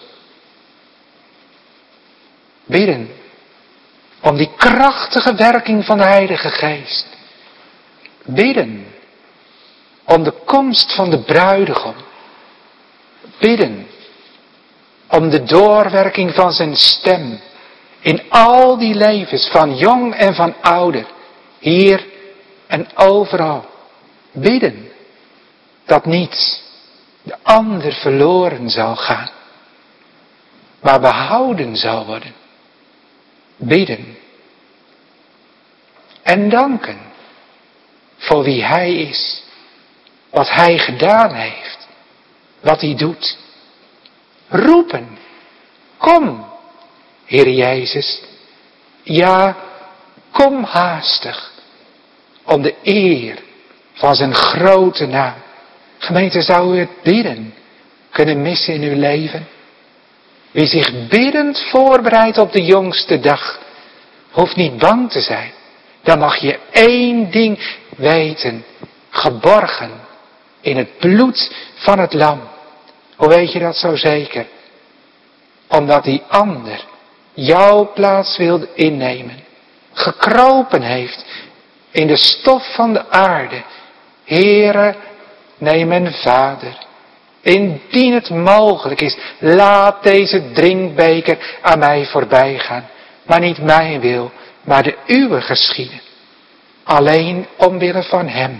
Bidden. Om die krachtige werking van de Heilige Geest. Bidden. Om de komst van de bruidegom. Bidden. Om de doorwerking van zijn stem. In al die levens, van jong en van ouder. Hier en overal. Bidden. Dat niets de ander verloren zal gaan. Maar behouden zal worden. Bidden. En danken. Voor wie Hij is. Wat Hij gedaan heeft. Wat Hij doet. Roepen. Kom, Heer Jezus. Ja, kom haastig. Om de eer van zijn grote naam. Gemeente, zou u het bidden kunnen missen in uw leven? Wie zich biddend voorbereidt op de jongste dag, hoeft niet bang te zijn. Dan mag je één ding weten. Geborgen in het bloed van het lam. Hoe weet je dat zo zeker? Omdat die ander jouw plaats wil innemen. Gekropen heeft in de stof van de aarde. Heere, neem mijn Vader. Indien het mogelijk is, laat deze drinkbeker aan mij voorbij gaan. Maar niet mijn wil, maar de uwe geschieden. Alleen omwille van Hem.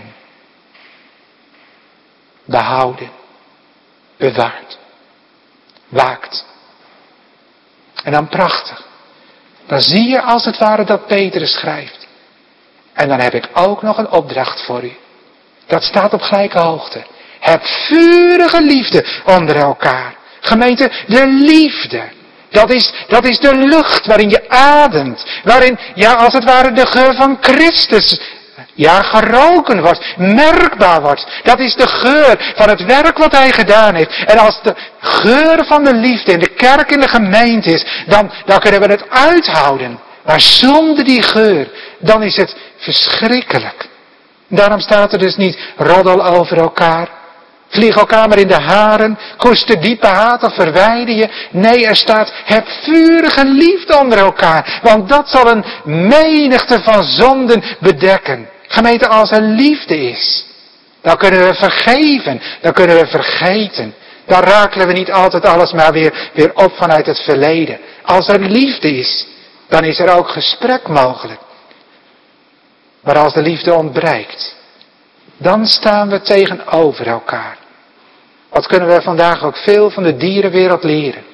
Behouden. Bewaard. Waakt. En dan prachtig. Dan zie je als het ware dat Petrus schrijft. En dan heb ik ook nog een opdracht voor u. Dat staat op gelijke hoogte. Heb vurige liefde onder elkaar. Gemeente, de liefde. Dat is, dat is de lucht waarin je ademt. Waarin, ja, als het ware de geur van Christus, ja, geroken wordt. Merkbaar wordt. Dat is de geur van het werk wat Hij gedaan heeft. En als de geur van de liefde in de kerk, in de gemeente is, dan, dan kunnen we het uithouden. Maar zonder die geur, dan is het verschrikkelijk. Daarom staat er dus niet roddel over elkaar. Vlieg elkaar maar in de haren. Koester diepe haat of verwijder je. Nee, er staat, heb vurige liefde onder elkaar. Want dat zal een menigte van zonden bedekken. Gemeente, als er liefde is, dan kunnen we vergeven. Dan kunnen we vergeten. Dan rakelen we niet altijd alles maar weer, weer op vanuit het verleden. Als er liefde is, dan is er ook gesprek mogelijk. Maar als de liefde ontbreekt, dan staan we tegenover elkaar. Wat kunnen we vandaag ook veel van de dierenwereld leren?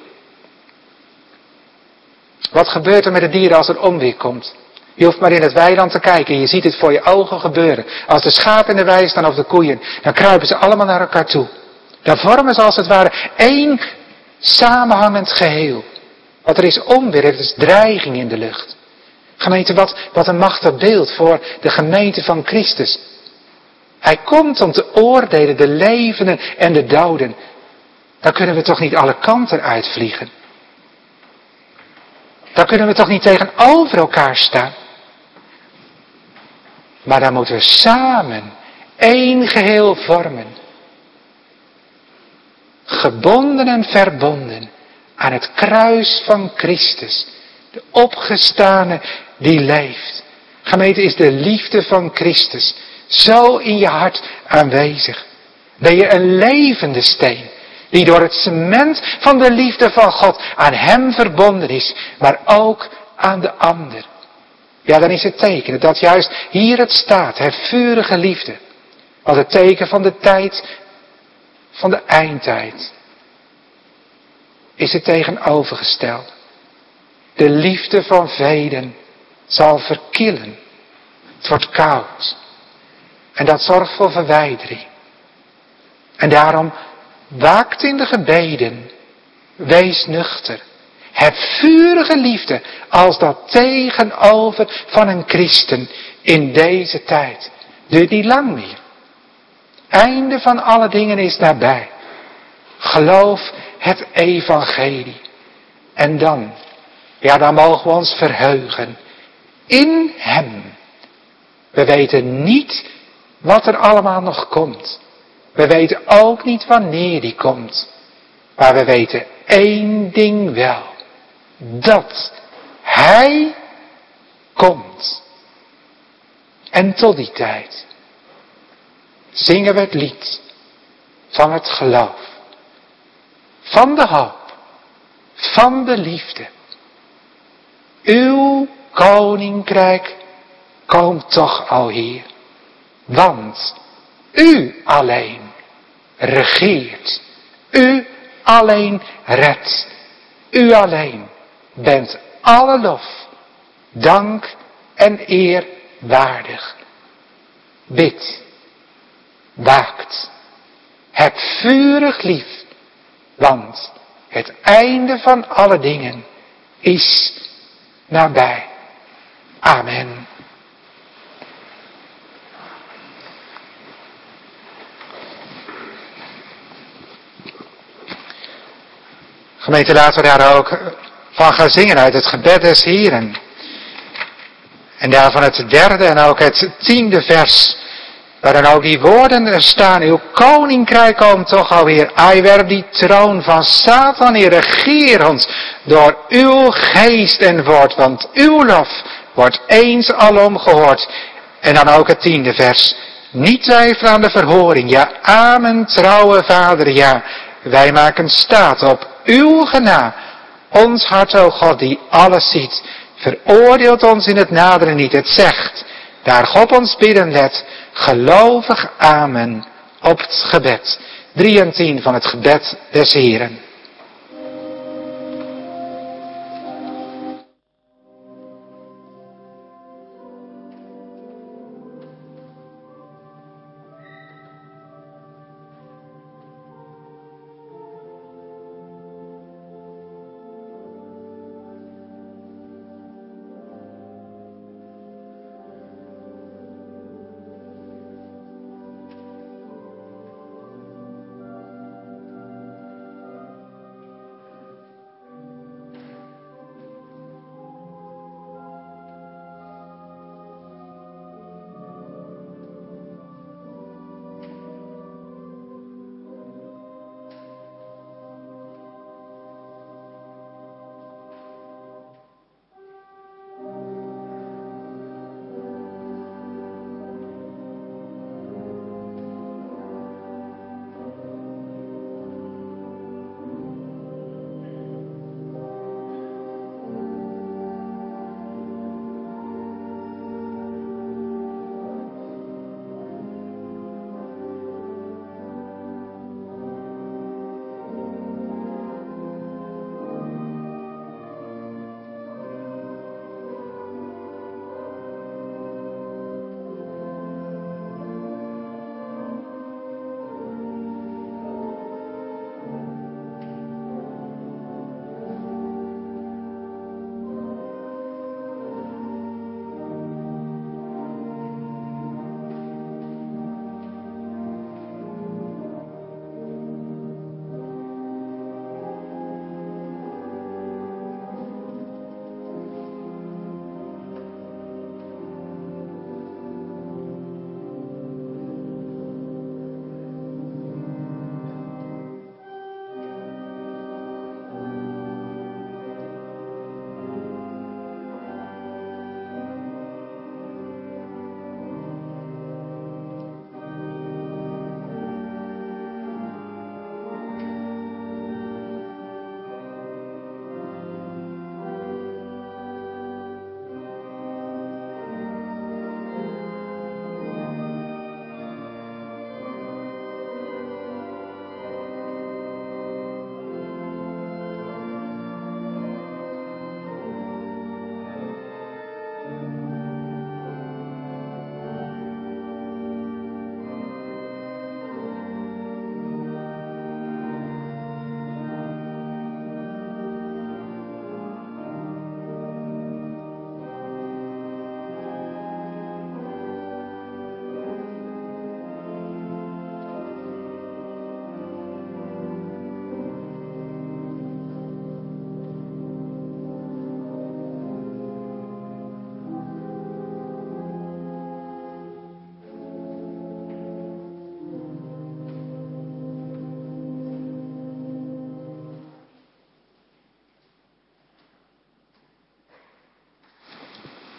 Wat gebeurt er met de dieren als er onweer komt? Je hoeft maar in het weiland te kijken en je ziet het voor je ogen gebeuren. Als de schapen in de wei staan of de koeien, dan kruipen ze allemaal naar elkaar toe. Dan vormen ze als het ware één samenhangend geheel. Wat er is onweer, er is dreiging in de lucht. Gemeente, wat, wat een machtig beeld voor de gemeente van Christus. Hij komt om te oordelen de levenden en de doden. Dan kunnen we toch niet alle kanten uitvliegen. Dan kunnen we toch niet tegenover elkaar staan. Maar dan moeten we samen één geheel vormen. Gebonden en verbonden aan het kruis van Christus. De opgestane die leeft. Gemeente, is de liefde van Christus zo in je hart aanwezig. Ben je een levende steen, die door het cement van de liefde van God aan hem verbonden is, maar ook aan de ander. Ja, dan is het teken dat juist hier het staat, hè, vurige liefde. Wat het teken van de tijd, van de eindtijd, is het tegenovergestelde. De liefde van velen zal verkillen. Het wordt koud. En dat zorgt voor verwijdering. En daarom waakt in de gebeden. Wees nuchter. Heb vurige liefde als dat tegenover van een christen in deze tijd. Duurt niet lang meer. Einde van alle dingen is nabij. Geloof het evangelie. En dan, ja, dan mogen we ons verheugen in hem. We weten niet wat er allemaal nog komt. We weten ook niet wanneer die komt. Maar we weten één ding wel. Dat hij komt. En tot die tijd zingen we het lied van het geloof. Van de hoop. Van de liefde. Uw koninkrijk komt toch al hier. Want u alleen regeert. U alleen redt. U alleen bent alle lof, dank en eer waardig. Bid, waakt, heb vurig lief, want het einde van alle dingen is nabij. Amen. Gemeente, laten we daar ook van gaan zingen uit het gebed des Heren. En daarvan het derde en ook het tiende vers. Waar dan ook die woorden er staan. Uw koninkrijk komt toch alweer. Ai werp die troon van Satan in, regeer ons door uw geest en woord. Want uw lof wordt eens alom gehoord. En dan ook het tiende vers. Niet twijfelen aan de verhoring. Ja, amen, trouwe Vader, ja. Wij maken staat op uw genade. Ons hart, o God, die alles ziet. Veroordeelt ons in het naderen niet. Het zegt, daar God ons bidden let, gelovig amen op het gebed. drie en tien van het gebed des Heren.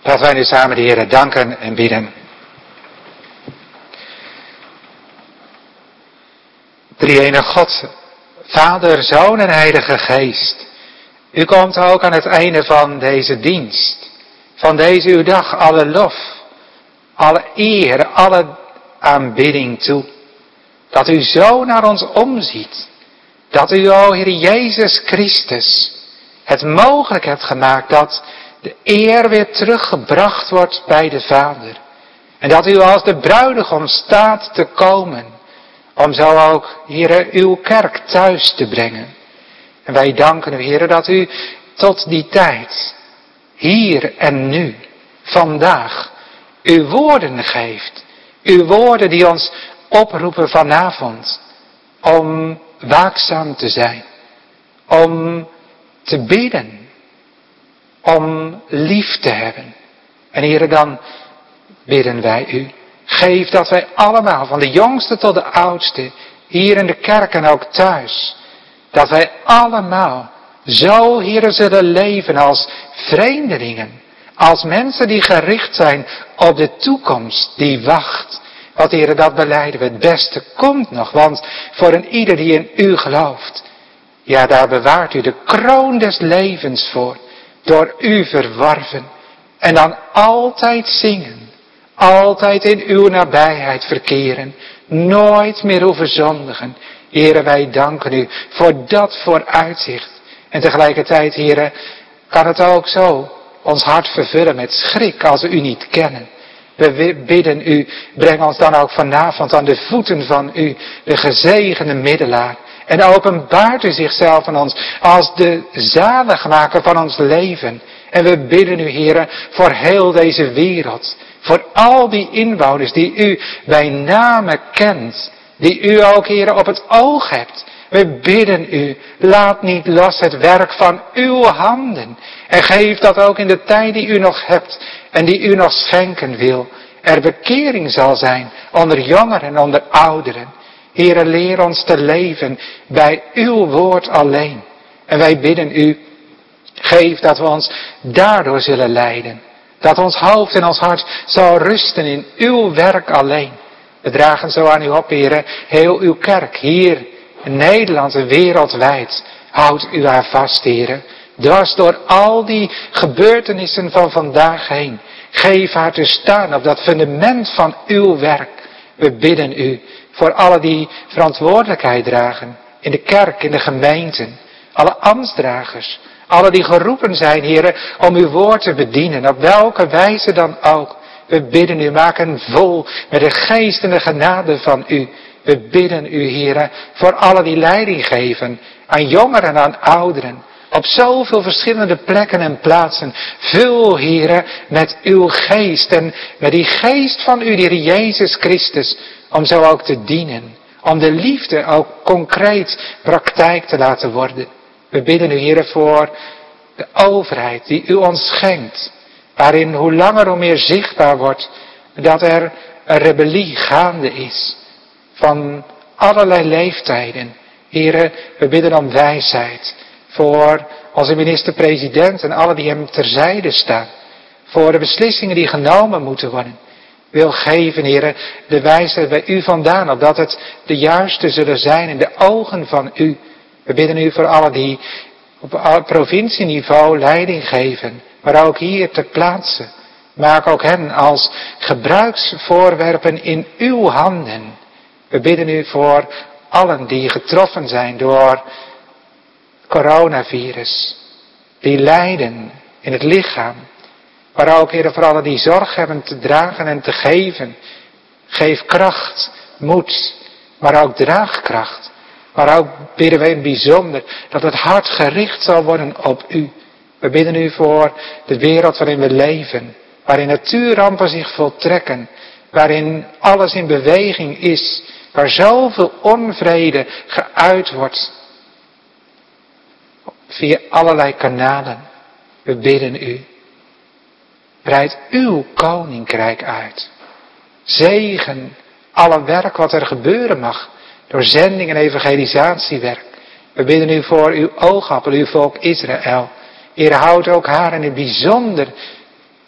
Laten wij nu samen de Heere danken en bidden. Drie-enige God, Vader, Zoon en Heilige Geest. U komt ook aan het einde van deze dienst, van deze uw dag, alle lof, alle eer, alle aanbidding toe. Dat u zo naar ons omziet, dat u, o Heer Jezus Christus, het mogelijk hebt gemaakt dat de eer weer teruggebracht wordt bij de Vader. En dat u als de bruidegom staat te komen, om zo ook, Heere, uw kerk thuis te brengen. En wij danken u, Heere, dat u tot die tijd, hier en nu, vandaag, uw woorden geeft. Uw woorden die ons oproepen vanavond, om waakzaam te zijn, om te bidden, om lief te hebben. En Heere, dan bidden wij u. Geef dat wij allemaal, van de jongste tot de oudste, hier in de kerk en ook thuis, dat wij allemaal zo, Heere, zullen leven als vreemdelingen, als mensen die gericht zijn op de toekomst die wacht. Want Heere, dat belijden we, het beste komt nog, want voor een ieder die in u gelooft, ja, daar bewaart u de kroon des levens voor, door u verworven, en dan altijd zingen. Altijd in uw nabijheid verkeren. Nooit meer hoeven zondigen. Heere, wij danken u voor dat vooruitzicht. En tegelijkertijd, Heere, kan het ook zo ons hart vervullen met schrik als we u niet kennen. We bidden u, breng ons dan ook vanavond aan de voeten van u, de gezegende middelaar. En openbaart u zichzelf aan ons als de zaligmaker van ons leven. En we bidden u, Heere, voor heel deze wereld. Voor al die inwoners die u bij name kent. Die u ook, Heere, op het oog hebt. We bidden u, laat niet los het werk van uw handen. En geef dat ook in de tijd die u nog hebt en die u nog schenken wil. Er bekering zal zijn onder jongeren en onder ouderen. Heere, leer ons te leven bij uw woord alleen. En wij bidden u, geef dat we ons daardoor zullen leiden. Dat ons hoofd en ons hart zal rusten in uw werk alleen. We dragen zo aan u op, Heere, heel uw kerk hier in Nederland en wereldwijd. Houd u haar vast, Heere. Dwars door al die gebeurtenissen van vandaag heen. Geef haar te staan op dat fundament van uw werk. We bidden u voor alle die verantwoordelijkheid dragen. In de kerk, in de gemeenten. Alle ambtsdragers. Alle die geroepen zijn, Heere, om uw woord te bedienen. Op welke wijze dan ook. We bidden u, maak hen vol met de geest en de genade van u. We bidden u, Heere, voor alle die leiding geven. Aan jongeren en aan ouderen. Op zoveel verschillende plekken en plaatsen. Vul, Heere, met uw geest. En met die geest van u, die Jezus Christus. Om zo ook te dienen. Om de liefde ook concreet praktijk te laten worden. We bidden u, Heere, voor de overheid die u ons schenkt. Waarin hoe langer hoe meer zichtbaar wordt dat er een rebellie gaande is. Van allerlei leeftijden. Heere, we bidden om wijsheid. Voor onze minister-president en alle die hem terzijde staan. Voor de beslissingen die genomen moeten worden. Wil geven, Heere, de wijsheid bij u vandaan. Opdat het de juiste zullen zijn in de ogen van u. We bidden u voor alle die op provincieniveau leiding geven. Maar ook hier ter plaatse. Maak ook hen als gebruiksvoorwerpen in uw handen. We bidden u voor allen die getroffen zijn door coronavirus. Die lijden in het lichaam. Maar ook, Heer, voor allen die zorg hebben te dragen en te geven. Geef kracht, moed, maar ook draagkracht. Maar ook bidden wij in het bijzonder dat het hart gericht zal worden op u. We bidden u voor de wereld waarin we leven. Waarin natuurrampen zich voltrekken. Waarin alles in beweging is. Waar zoveel onvrede geuit wordt. Via allerlei kanalen. We bidden u. Breid uw koninkrijk uit. Zegen alle werk wat er gebeuren mag. Door zending en evangelisatiewerk. We bidden u voor uw oogappel, uw volk Israël. Heer, houd ook haar in het bijzonder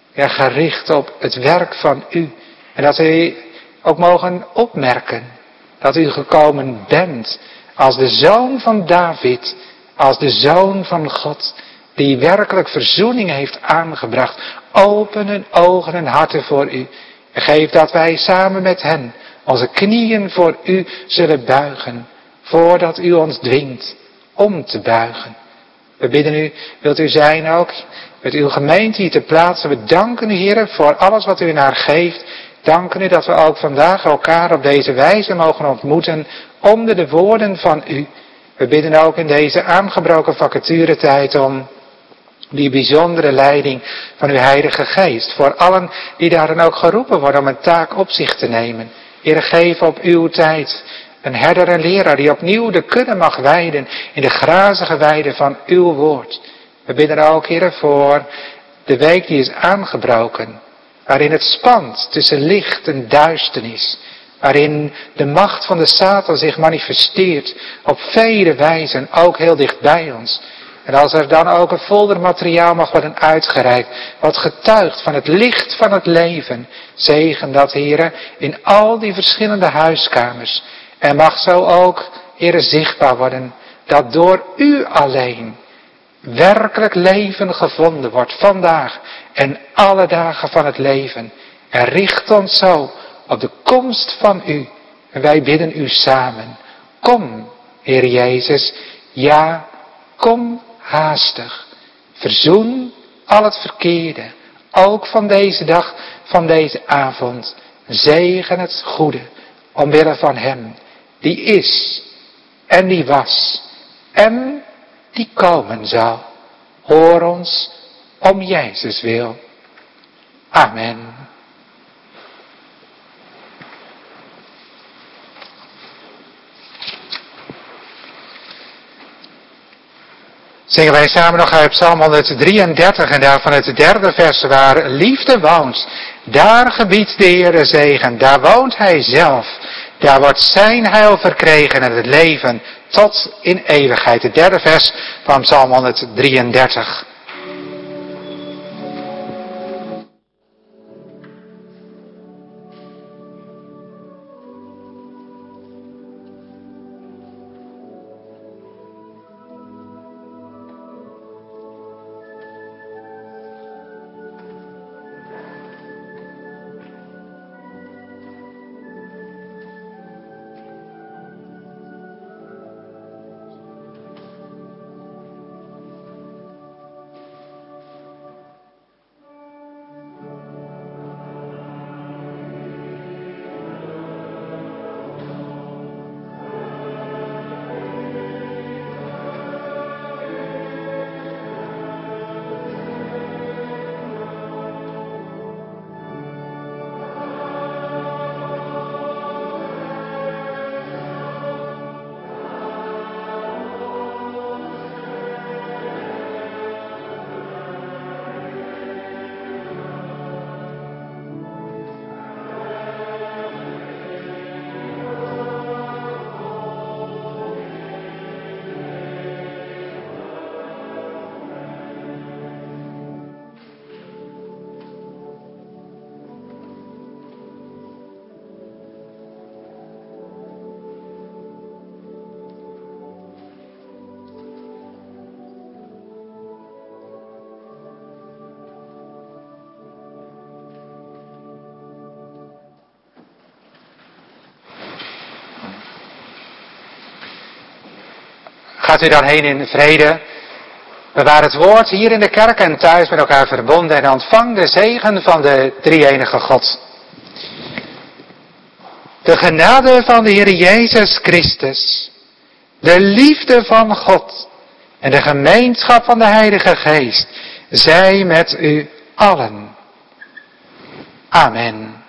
Ja, gericht op het werk van u. En dat we ook mogen opmerken dat u gekomen bent als de zoon van David, als de zoon van God, die werkelijk verzoening heeft aangebracht. Open hun ogen en harten voor u. En geef dat wij samen met hen onze knieën voor u zullen buigen, voordat u ons dwingt om te buigen. We bidden u, wilt u zijn ook met uw gemeente hier te plaatsen. We danken u, Heer, voor alles wat u naar geeft. Danken u dat we ook vandaag elkaar op deze wijze mogen ontmoeten onder de woorden van u. We bidden ook in deze aangebroken vacaturetijd om die bijzondere leiding van uw Heilige Geest. Voor allen die daarin ook geroepen worden om een taak op zich te nemen. Heer, geef op uw tijd een herder en leraar die opnieuw de kudde mag weiden in de grazige weide van uw woord. We bidden ook, Heer, voor de week die is aangebroken, waarin het spant tussen licht en duisternis, waarin de macht van de Satan zich manifesteert op vele wijzen, ook heel dicht bij ons. En als er dan ook een foldermateriaal mag worden uitgereikt, wat getuigt van het licht van het leven, zegen dat, Heere, in al die verschillende huiskamers. En mag zo ook, Heere, zichtbaar worden, dat door u alleen werkelijk leven gevonden wordt, vandaag en alle dagen van het leven. En richt ons zo op de komst van u. En wij bidden u samen. Kom, Heer Jezus, ja, kom haastig. Verzoen al het verkeerde, ook van deze dag, van deze avond. Zegen het goede, omwille van hem, die is en die was en die komen zal. Hoor ons om Jezus wil. Amen. Zingen wij samen nog uit Psalm honderddrieëndertig en daarvan het derde vers, waar liefde woont. Daar gebiedt de Heer zegen, daar woont hij zelf. Daar wordt zijn heil verkregen en het leven tot in eeuwigheid. Het derde vers van Psalm honderddrieëndertig. Gaat u dan heen in vrede. Bewaar het woord hier in de kerk en thuis met elkaar verbonden en ontvang de zegen van de drie-enige God. De genade van de Heer Jezus Christus, de liefde van God en de gemeenschap van de Heilige Geest zij met u allen. Amen.